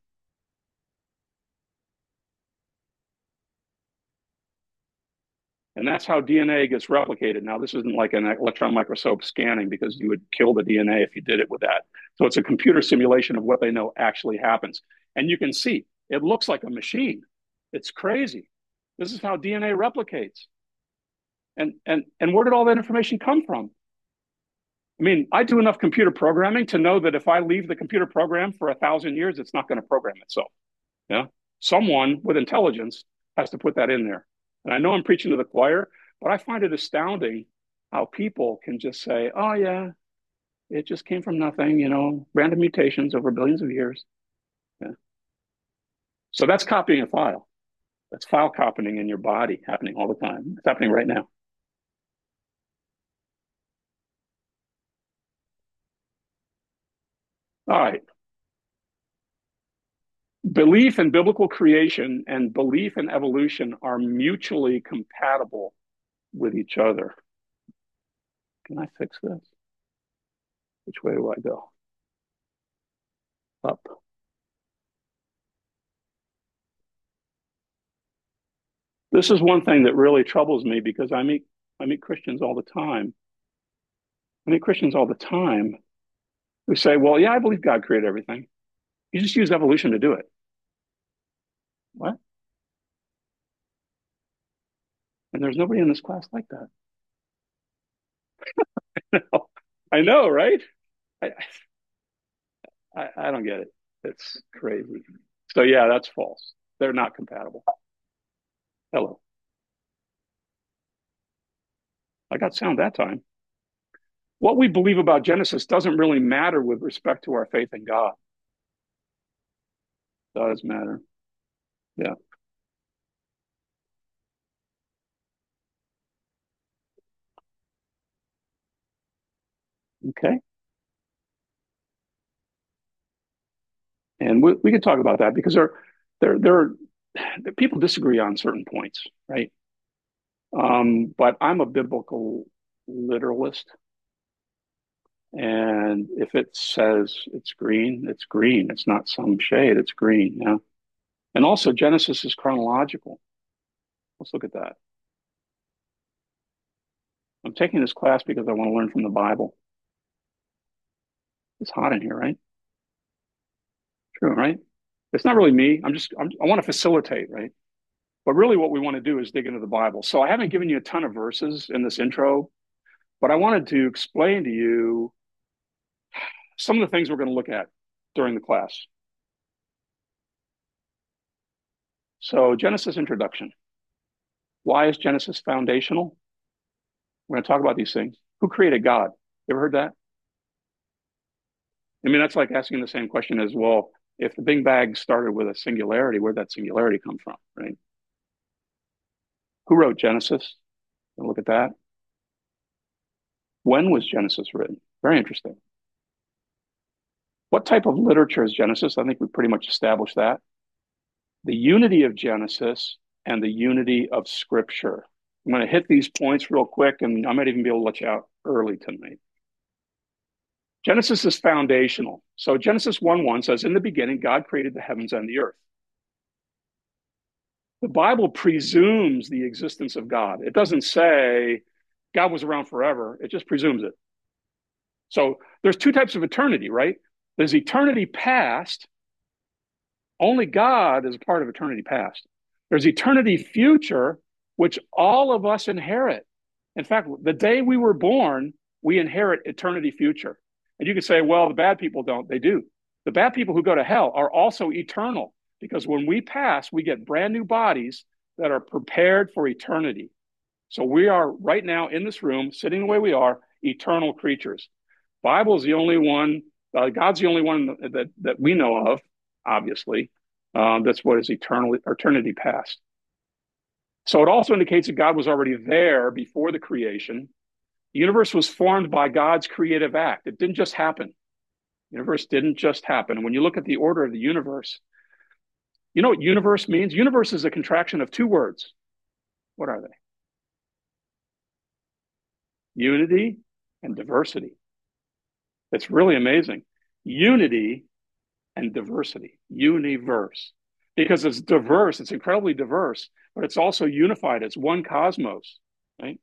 And that's how DNA gets replicated. Now, this isn't like an electron microscope scanning, because you would kill the DNA if you did it with that. So it's a computer simulation of what they know actually happens. And you can see, it looks like a machine. It's crazy. This is how DNA replicates. And where did all that information come from? I mean, I do enough computer programming to know that if I leave the computer program for 1,000 years, it's not going to program itself. Yeah. Someone with intelligence has to put that in there. And I know I'm preaching to the choir, but I find it astounding how people can just say, oh, yeah, it just came from nothing, random mutations over billions of years. Yeah. So that's copying a file. That's file copying in your body happening all the time. It's happening right now. All right. Belief in biblical creation and belief in evolution are mutually compatible with each other. Can I fix this? Which way do I go? Up. This is one thing that really troubles me, because I meet Christians all the time. I meet Christians all the time who say, well, yeah, I believe God created everything. You just use evolution to do it. What? And there's nobody in this class like that. I know, right? I don't get it. It's crazy. So yeah, that's false. They're not compatible. Hello. I got sound that time. What we believe about Genesis doesn't really matter with respect to our faith in God. It does matter. Yeah. Okay. And we could talk about that, because people disagree on certain points, right? But I'm a biblical literalist. And if it says it's green, it's green. It's not some shade, it's green. Yeah. And also, Genesis is chronological. Let's look at that. I'm taking this class because I want to learn from the Bible. It's hot in here, right? True, right? It's not really me. I want to facilitate, right? But really what we want to do is dig into the Bible. So I haven't given you a ton of verses in this intro, but I wanted to explain to you some of the things we're going to look at during the class. So Genesis introduction. Why is Genesis foundational? We're going to talk about these things. Who created God? You ever heard that? I mean, that's like asking the same question as, well, if the Big Bang started with a singularity, where'd that singularity come from, right? Who wrote Genesis? We'll look at that. When was Genesis written? Very interesting. What type of literature is Genesis? I think we pretty much established that. The unity of Genesis and the unity of Scripture. I'm going to hit these points real quick, and I might even be able to let you out early tonight. Genesis is foundational. So Genesis 1:1 says, in the beginning, God created the heavens and the earth. The Bible presumes the existence of God. It doesn't say God was around forever. It just presumes it. So there's two types of eternity, right? There's eternity past. Only God is a part of eternity past. There's eternity future, which all of us inherit. In fact, the day we were born, we inherit eternity future. And you can say, well, the bad people don't. They do. The bad people who go to hell are also eternal, because when we pass, we get brand new bodies that are prepared for eternity. So we are right now in this room, sitting the way we are, eternal creatures. Bible is the only one, God's the only one that we know of, obviously, that's what is eternity past. So it also indicates that God was already there before the creation. The universe was formed by God's creative act. It didn't just happen. The universe didn't just happen. When you look at the order of the universe, you know what universe means? Universe is a contraction of two words. What are they? Unity and diversity. It's really amazing. Unity and diversity. Universe. Because it's diverse, it's incredibly diverse, but it's also unified. It's one cosmos, right?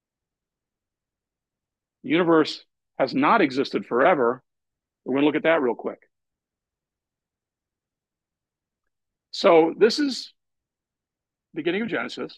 The universe has not existed forever. We're going to look at that real quick. So this is the beginning of Genesis.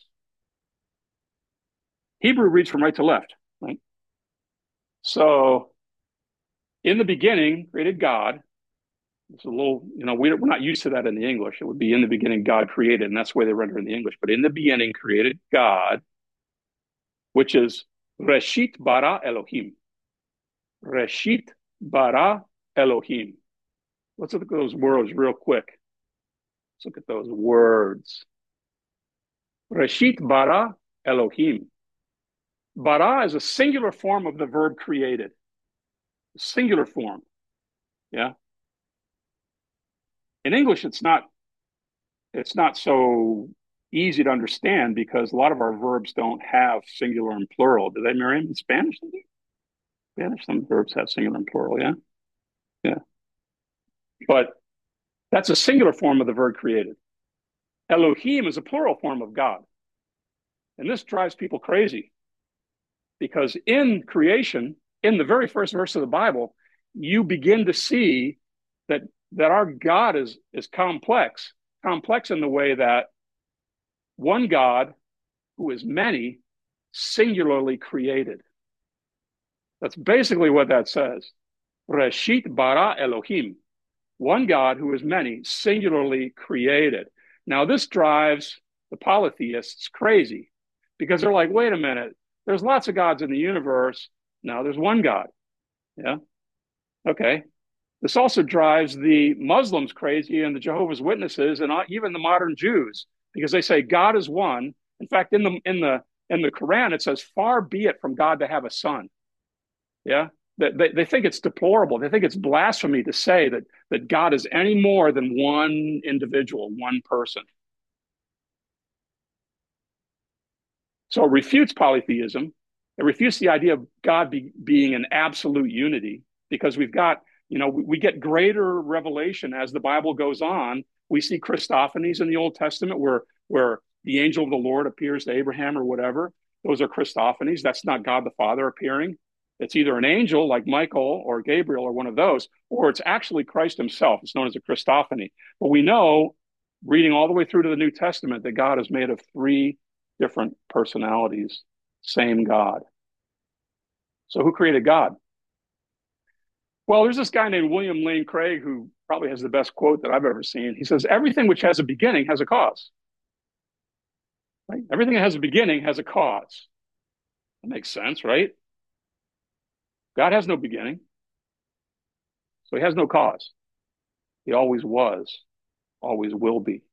Hebrew reads from right to left, right? So in the beginning created God. It's a little, we're not used to that in the English. It would be in the beginning God created, and that's the way they render in the English. But in the beginning created God, which is Reshit bara Elohim. Reshit bara Elohim. Let's look at those words real quick. Let's look at those words. Reshit bara Elohim. Bara is a singular form of the verb created. Singular form. Yeah. In English, it's not so easy to understand because a lot of our verbs don't have singular and plural. Do they, Miriam? In Spanish, they do? Spanish, some verbs have singular and plural, yeah? Yeah. But that's a singular form of the verb created. Elohim is a plural form of God. And this drives people crazy because in creation, in the very first verse of the Bible, you begin to see that our God is complex in the way that one God who is many, singularly created. That's basically what that says. Reshit bara Elohim. One God who is many, singularly created. Now this drives the polytheists crazy because they're like, wait a minute, there's lots of gods in the universe. No, there's one God. Yeah. Okay. This also drives the Muslims crazy and the Jehovah's Witnesses and even the modern Jews because they say God is one. In fact, in the Quran, it says, "Far be it from God to have a son." Yeah, they think it's deplorable. They think it's blasphemy to say that God is any more than one individual, one person. So it refutes polytheism. It refutes the idea of God being an absolute unity because we've got. We get greater revelation as the Bible goes on. We see Christophanies in the Old Testament where the angel of the Lord appears to Abraham or whatever. Those are Christophanies. That's not God the Father appearing. It's either an angel like Michael or Gabriel or one of those, or it's actually Christ himself. It's known as a Christophany. But we know, reading all the way through to the New Testament, that God is made of three different personalities, same God. So who created God? Well, there's this guy named William Lane Craig who probably has the best quote that I've ever seen. He says, everything which has a beginning has a cause. Right? Everything that has a beginning has a cause. That makes sense, right? God has no beginning. So he has no cause. He always was, always will be.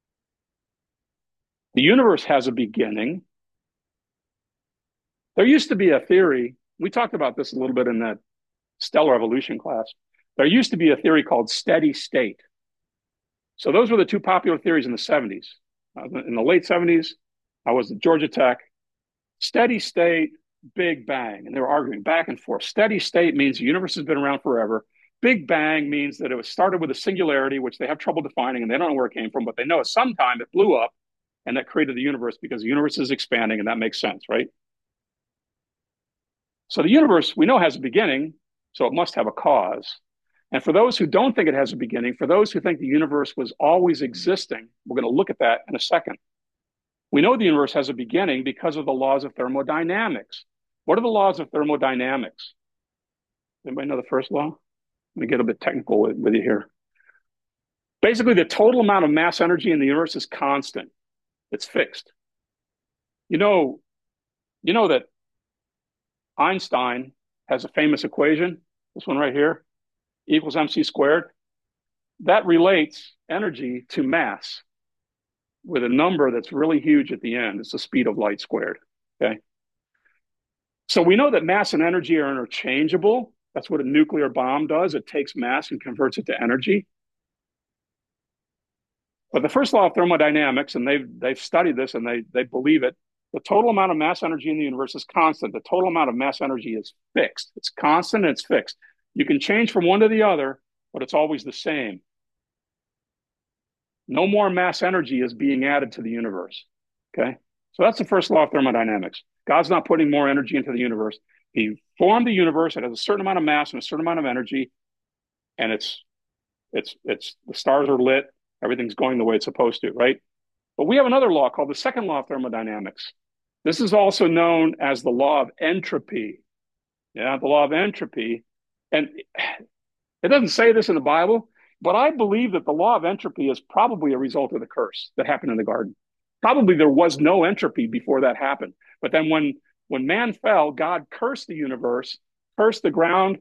The universe has a beginning. There used to be a theory. We talked about this a little bit in that stellar evolution class. There used to be a theory called steady state. So those were the two popular theories in the 70s. In the late 70s, I was at Georgia Tech. Steady state, Big Bang. And they were arguing back and forth. Steady state means the universe has been around forever. Big Bang means that it was started with a singularity, which they have trouble defining, and they don't know where it came from, but they know at some time it blew up, and that created the universe because the universe is expanding, and that makes sense, right? So the universe, we know, has a beginning, so it must have a cause. And for those who don't think it has a beginning, for those who think the universe was always existing, we're going to look at that in a second. We know the universe has a beginning because of the laws of thermodynamics. What are the laws of thermodynamics? Anybody know the first law? Let me get a bit technical with you here. Basically, the total amount of mass energy in the universe is constant. It's fixed. You know that Einstein has a famous equation, this one right here, E equals mc squared. That relates energy to mass with a number that's really huge at the end. It's the speed of light squared, okay? So we know that mass and energy are interchangeable. That's what a nuclear bomb does. It takes mass and converts it to energy. But the first law of thermodynamics, and they've studied this and they believe it, the total amount of mass energy in the universe is constant. The total amount of mass energy is fixed. It's constant and it's fixed. You can change from one to the other, but it's always the same. No more mass energy is being added to the universe, okay? So that's the first law of thermodynamics. God's not putting more energy into the universe. He formed the universe. It has a certain amount of mass and a certain amount of energy, and it's the stars are lit. Everything's going the way it's supposed to, right? But we have another law called the second law of thermodynamics. This is also known as the law of entropy. Yeah, the law of entropy. And it doesn't say this in the Bible, but I believe that the law of entropy is probably a result of the curse that happened in the garden. Probably there was no entropy before that happened. But then when man fell, God cursed the universe, cursed the ground.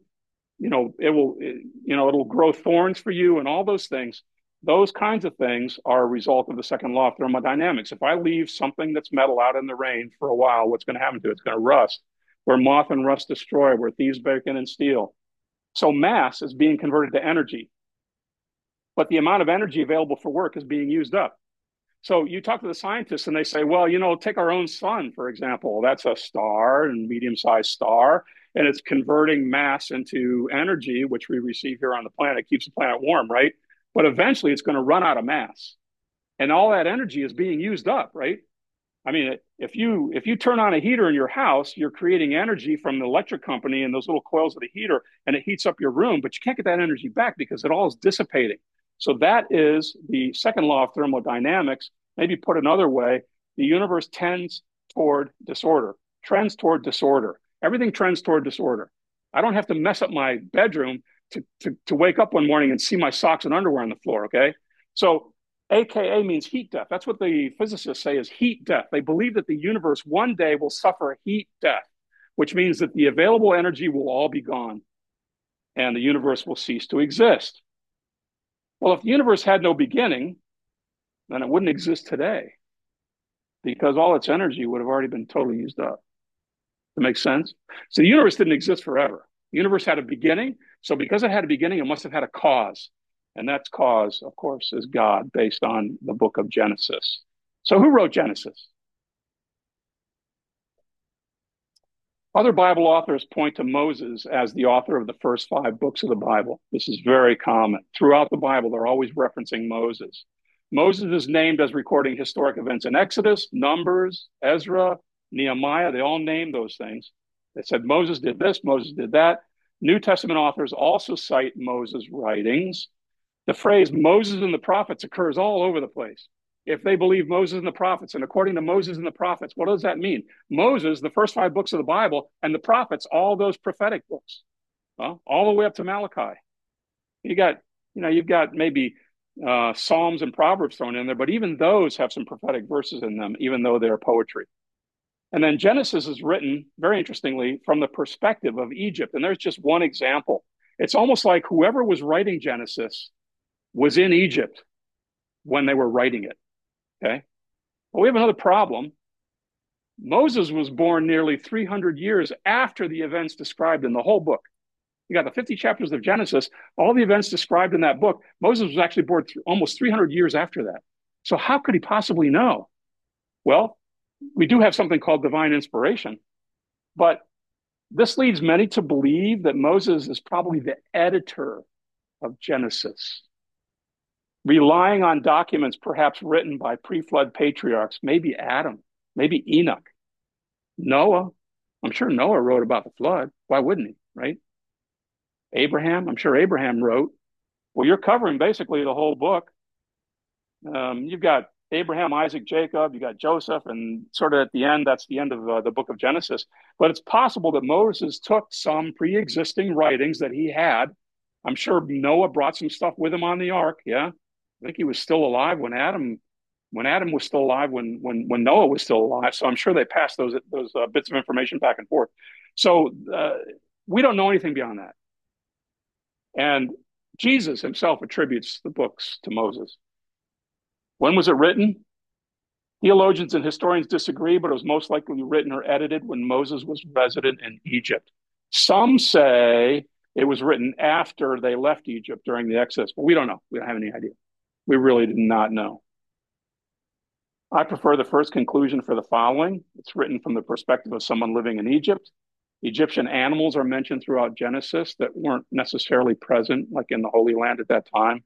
It'll grow thorns for you and all those things. Those kinds of things are a result of the second law of thermodynamics. If I leave something that's metal out in the rain for a while, what's going to happen to it? It's going to rust. Where moth and rust destroy, where thieves break in and steal. So mass is being converted to energy, but the amount of energy available for work is being used up. So you talk to the scientists and they say, well, take our own sun, for example. That's a star, and medium-sized star, and it's converting mass into energy, which we receive here on the planet. It keeps the planet warm, right? But eventually it's going to run out of mass. And all that energy is being used up, right? I mean, if you turn on a heater in your house, you're creating energy from the electric company and those little coils of the heater, and it heats up your room, but you can't get that energy back because it all is dissipating. So that is the second law of thermodynamics. Maybe put another way, the universe trends toward disorder. Everything trends toward disorder. I don't have to mess up my bedroom to wake up one morning and see my socks and underwear on the floor, okay? So AKA means heat death. That's what the physicists say is heat death. They believe that the universe one day will suffer a heat death, which means that the available energy will all be gone and the universe will cease to exist. Well, if the universe had no beginning, then it wouldn't exist today because all its energy would have already been totally used up. That makes sense? So the universe didn't exist forever. The universe had a beginning. So because it had a beginning, it must have had a cause. And that cause, of course, is God based on the book of Genesis. So who wrote Genesis? Other Bible authors point to Moses as the author of the first 5 books of the Bible. This is very common. Throughout the Bible, they're always referencing Moses. Moses is named as recording historic events in Exodus, Numbers, Ezra, Nehemiah. They all named those things. They said Moses did this, Moses did that. New Testament authors also cite Moses' writings. The phrase Moses and the prophets occurs all over the place. If they believe Moses and the prophets, and according to Moses and the prophets, what does that mean? Moses, the first 5 books of the Bible, and the prophets, all those prophetic books, well, all the way up to Malachi. You've got maybe Psalms and Proverbs thrown in there, but even those have some prophetic verses in them, even though they're poetry. And then Genesis is written, very interestingly, from the perspective of Egypt. And there's just one example. It's almost like whoever was writing Genesis was in Egypt when they were writing it. Okay. But we have another problem. Moses was born nearly 300 years after the events described in the whole book. You got the 50 chapters of Genesis, all the events described in that book. Moses was actually born almost 300 years after that. So how could he possibly know? Well, we do have something called divine inspiration, but this leads many to believe that Moses is probably the editor of Genesis, relying on documents perhaps written by pre-flood patriarchs, maybe Adam, maybe Enoch, Noah. I'm sure Noah wrote about the flood. Why wouldn't he, right? Abraham, I'm sure Abraham wrote. Well, you're covering basically the whole book. You've got Abraham, Isaac, Jacob, you got Joseph, and sort of at the end, that's the end of the book of Genesis. But it's possible that Moses took some pre-existing writings that he had. I'm sure Noah brought some stuff with him on the ark. Yeah, I think he was still alive when Adam was still alive, when Noah was still alive. So I'm sure they passed those bits of information back and forth. So we don't know anything beyond that. And Jesus himself attributes the books to Moses. When was it written? Theologians and historians disagree, but it was most likely written or edited when Moses was resident in Egypt. Some say it was written after they left Egypt during the Exodus, but we don't know. We don't have any idea. We really do not know. I prefer the first conclusion for the following. It's written from the perspective of someone living in Egypt. Egyptian animals are mentioned throughout Genesis that weren't necessarily present, like in the Holy Land at that time.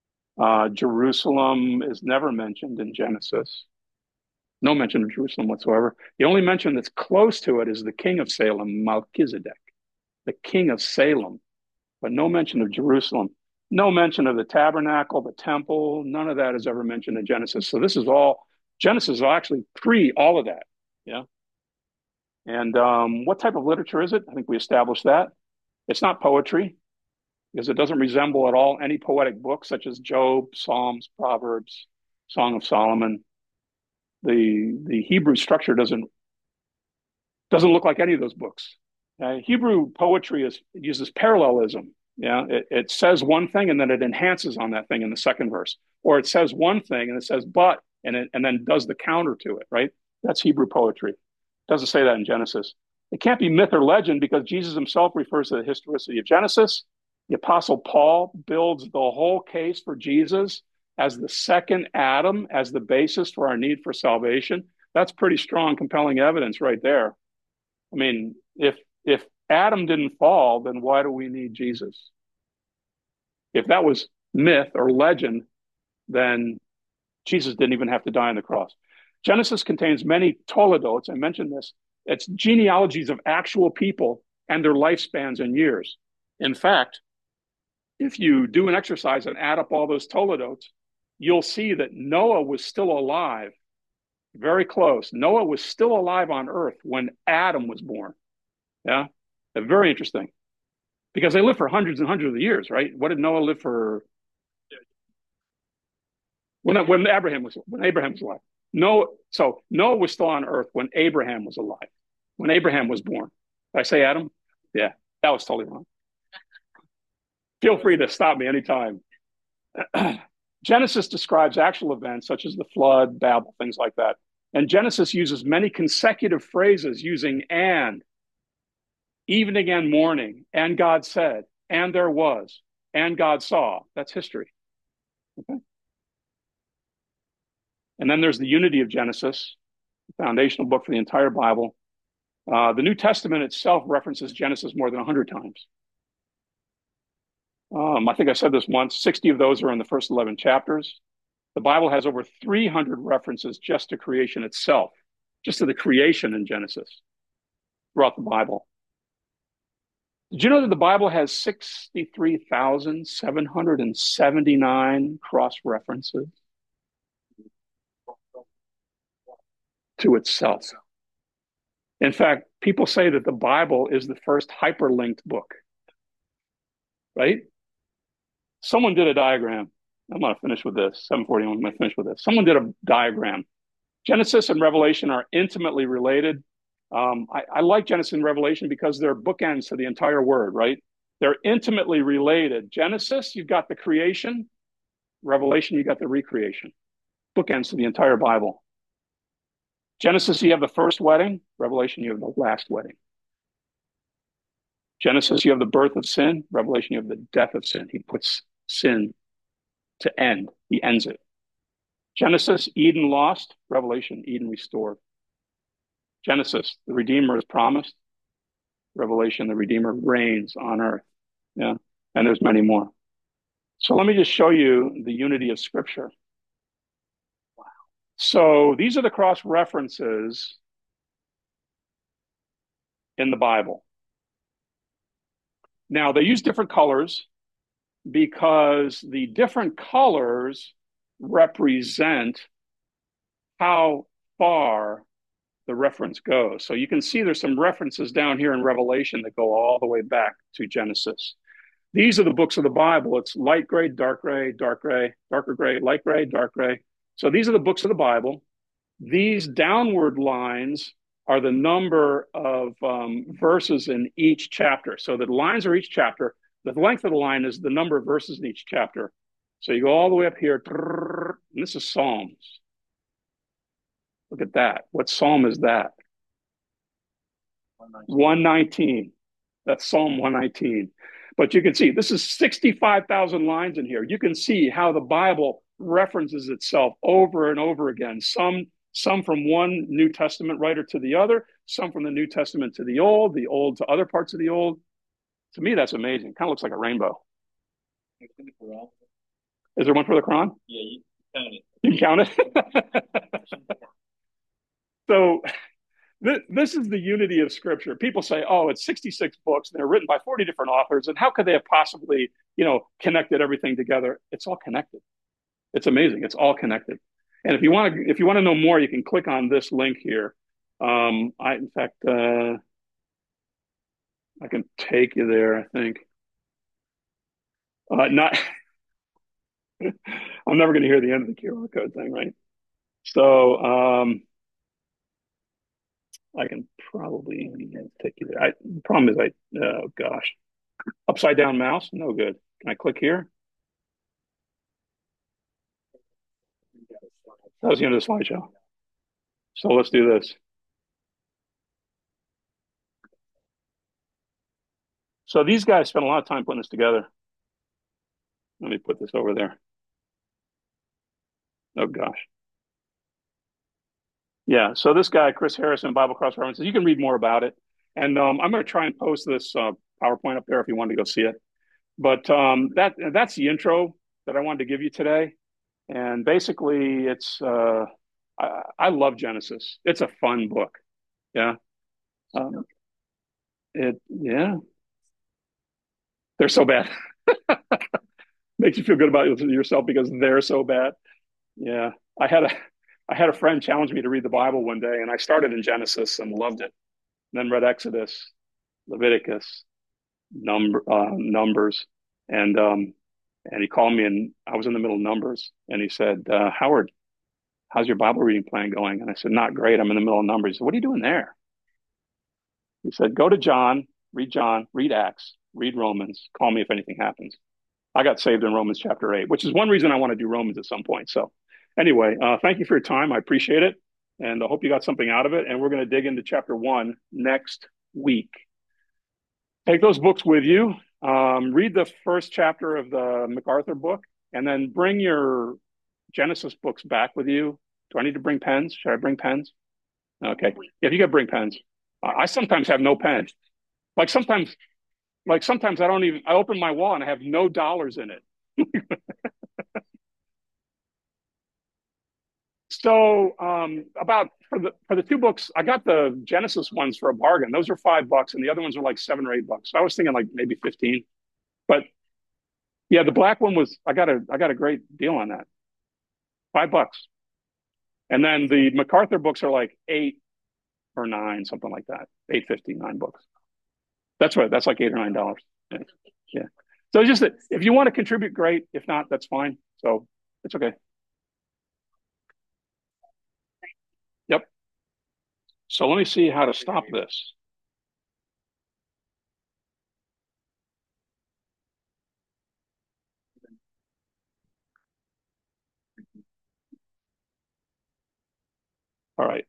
Jerusalem is never mentioned in Genesis. No mention of Jerusalem whatsoever. The only mention that's close to it is the king of Salem, Melchizedek, the king of Salem, but no mention of Jerusalem. No mention of the tabernacle, the temple. None of that is ever mentioned in Genesis. So this is all, Genesis is actually pre all of that. Yeah. And what type of literature is it? I think we established that. It's not poetry because it doesn't resemble at all any poetic book such as Job, Psalms, Proverbs, Song of Solomon. The Hebrew structure doesn't look like any of those books. Hebrew poetry uses parallelism. Yeah, it says one thing and then it enhances on that thing in the second verse, or it says one thing and it says but and then does the counter to it. Right? That's Hebrew poetry. It doesn't say that in Genesis. It can't be myth or legend because Jesus himself refers to the historicity of Genesis. The Apostle Paul builds the whole case for Jesus as the second Adam, as the basis for our need for salvation. That's pretty strong, compelling evidence right there. I mean, if Adam didn't fall, then why do we need Jesus? If that was myth or legend, then Jesus didn't even have to die on the cross. Genesis contains many toledotes. I mentioned this. It's genealogies of actual people and their lifespans in years. In fact, if you do an exercise and add up all those toledotes, you'll see that Noah was still alive, very close. Noah was still alive on earth when Adam was born. Yeah, very interesting. Because they lived for hundreds and hundreds of years, right? What did Noah live for? When Abraham was alive. So Noah was still on earth when Abraham was alive, when Abraham was born. Did I say Adam? Yeah, that was totally wrong. Feel free to stop me anytime. Genesis describes actual events such as the flood, Babel, things like that. And Genesis uses many consecutive phrases using and, evening and morning, and God said, and there was, and God saw. That's history. Okay. And then there's the unity of Genesis, the foundational book for the entire Bible. The New Testament itself references Genesis more than 100 times. I think I said this once, 60 of those are in the first 11 chapters. The Bible has over 300 references just to creation itself, just to the creation in Genesis throughout the Bible. Did you know that the Bible has 63,779 cross-references to itself? In fact, people say that the Bible is the first hyperlinked book, right? Someone did a diagram. I'm going to finish with this. 741, I'm going to finish with this. Someone did a diagram. Genesis and Revelation are intimately related. I like Genesis and Revelation because they're bookends to the entire word, right? They're intimately related. Genesis, you've got the creation. Revelation, you've got the recreation. Bookends to the entire Bible. Genesis, you have the first wedding. Revelation, you have the last wedding. Genesis, you have the birth of sin. Revelation, you have the death of sin. He puts sin to end. He ends it. Genesis, Eden lost. Revelation, Eden restored. Genesis, the Redeemer is promised. Revelation, the Redeemer reigns on earth. Yeah, and there's many more. So let me just show you the unity of Scripture. Wow. So these are the cross references in the Bible. Now, they use different colors because the different colors represent how far the reference goes. So you can see there's some references down here in Revelation that go all the way back to Genesis. These are the books of the Bible. It's light gray, dark gray, dark gray, darker gray, light gray, dark gray. So these are the books of the Bible. These downward lines are the number of verses in each chapter. So the lines are each chapter. The length of the line is the number of verses in each chapter. So you go all the way up here, and this is Psalms. Look at that. What psalm is that? 119. That's Psalm 119. But you can see this is 65,000 lines in here. You can see how the Bible references itself over and over again. Some from one New Testament writer to the other, some from the New Testament to the Old to other parts of the Old. To me, that's amazing. Kind of looks like a rainbow. Is there one for the Quran? Yeah, you can count it. You can count it? So this is the unity of Scripture. People say, oh, it's 66 books, and they're written by 40 different authors, and how could they have possibly, connected everything together? It's all connected. It's amazing. It's all connected. And if you want to know more, you can click on this link here. In fact, I can take you there, I think. Not, I'm never going to hear the end of the QR code thing, right? So, I can probably take you there. The problem is oh gosh, upside down mouse, no good. Can I click here? That was the end of the slideshow. So let's do this. So these guys spent a lot of time putting this together. Let me put this over there. Oh gosh. Yeah, so this guy, Chris Harrison, Bible Cross References, you can read more about it. And I'm going to try and post this PowerPoint up there if you want to go see it. But that's the intro that I wanted to give you today. And basically, it's I love Genesis. It's a fun book. Yeah. Yeah. They're so bad. Makes you feel good about yourself because they're so bad. Yeah. I had a friend challenge me to read the Bible one day, and I started in Genesis and loved it. And then read Exodus, Leviticus, Numbers, and he called me, and I was in the middle of Numbers, and he said, Howard, how's your Bible reading plan going? And I said, not great. I'm in the middle of Numbers. He said, what are you doing there? He said, go to John, read Acts, read Romans, call me if anything happens. I got saved in Romans chapter 8, which is one reason I want to do Romans at some point. So anyway, thank you for your time. I appreciate it. And I hope you got something out of it. And we're going to dig into chapter 1 next week. Take those books with you. Read the first chapter of the MacArthur book, and then bring your Genesis books back with you. Do I need to bring pens? Should I bring pens? Okay. Yeah, you got to bring pens. I sometimes have no pens. Like sometimes I open my wallet and I have no dollars in it. So for the two books, I got the Genesis ones for a bargain. Those are $5, and the other ones are like $7 or $8. So I was thinking like maybe 15. But yeah, the black one was I got a great deal on that. $5. And then the MacArthur books are like 8 or 9, something like that. $8.50, $9. That's right. That's like $8 or $9. Yeah. So just that if you want to contribute, great. If not, that's fine. So it's okay. Yep. So let me see how to stop this. All right.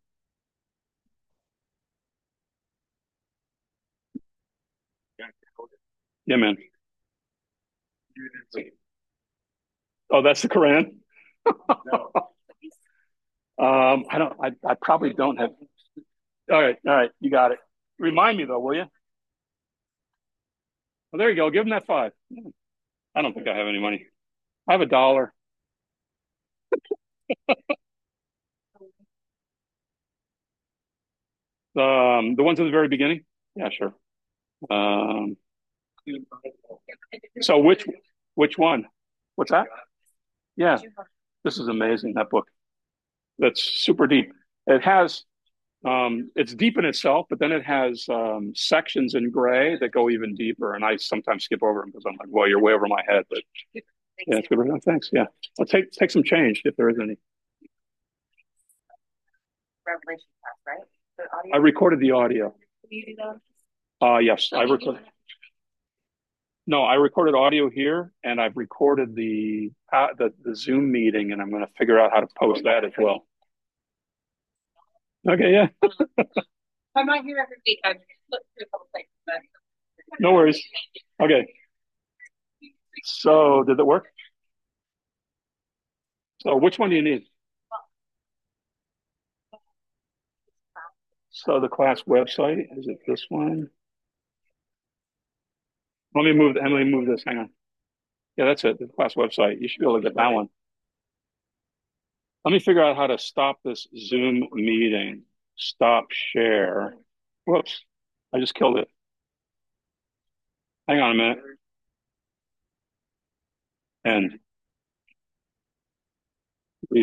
Yeah, man. Oh, that's the Quran? No. I probably don't have. All right. You got it. Remind me though, will you? Well, there you go. Give him that 5. I don't think I have any money. I have $1. The ones at the very beginning? Yeah, sure. So which one? What's that? Yeah, this is amazing, that book. that's super deep. It has it's deep in itself, but then it has sections in gray that go even deeper. And I sometimes skip over them because I'm like, well, you're way over my head. But yeah, it's good. Thanks. Yeah, I'll take some change if there is any. Revelation class, right? I recorded the audio. You do that? Yes, I recorded. No, I recorded audio here, and I've recorded the Zoom meeting, and I'm going to figure out how to post that as well. Okay, yeah. I'm not here every week. I've looked through a couple things, but no worries. Okay. So, did it work? So, which one do you need? So, the class website, is it this one? Let me move this. Hang on. Yeah, that's it. The class website. You should be able to get that one. Let me figure out how to stop this Zoom meeting. Stop share. Whoops. I just killed it. Hang on a minute. End.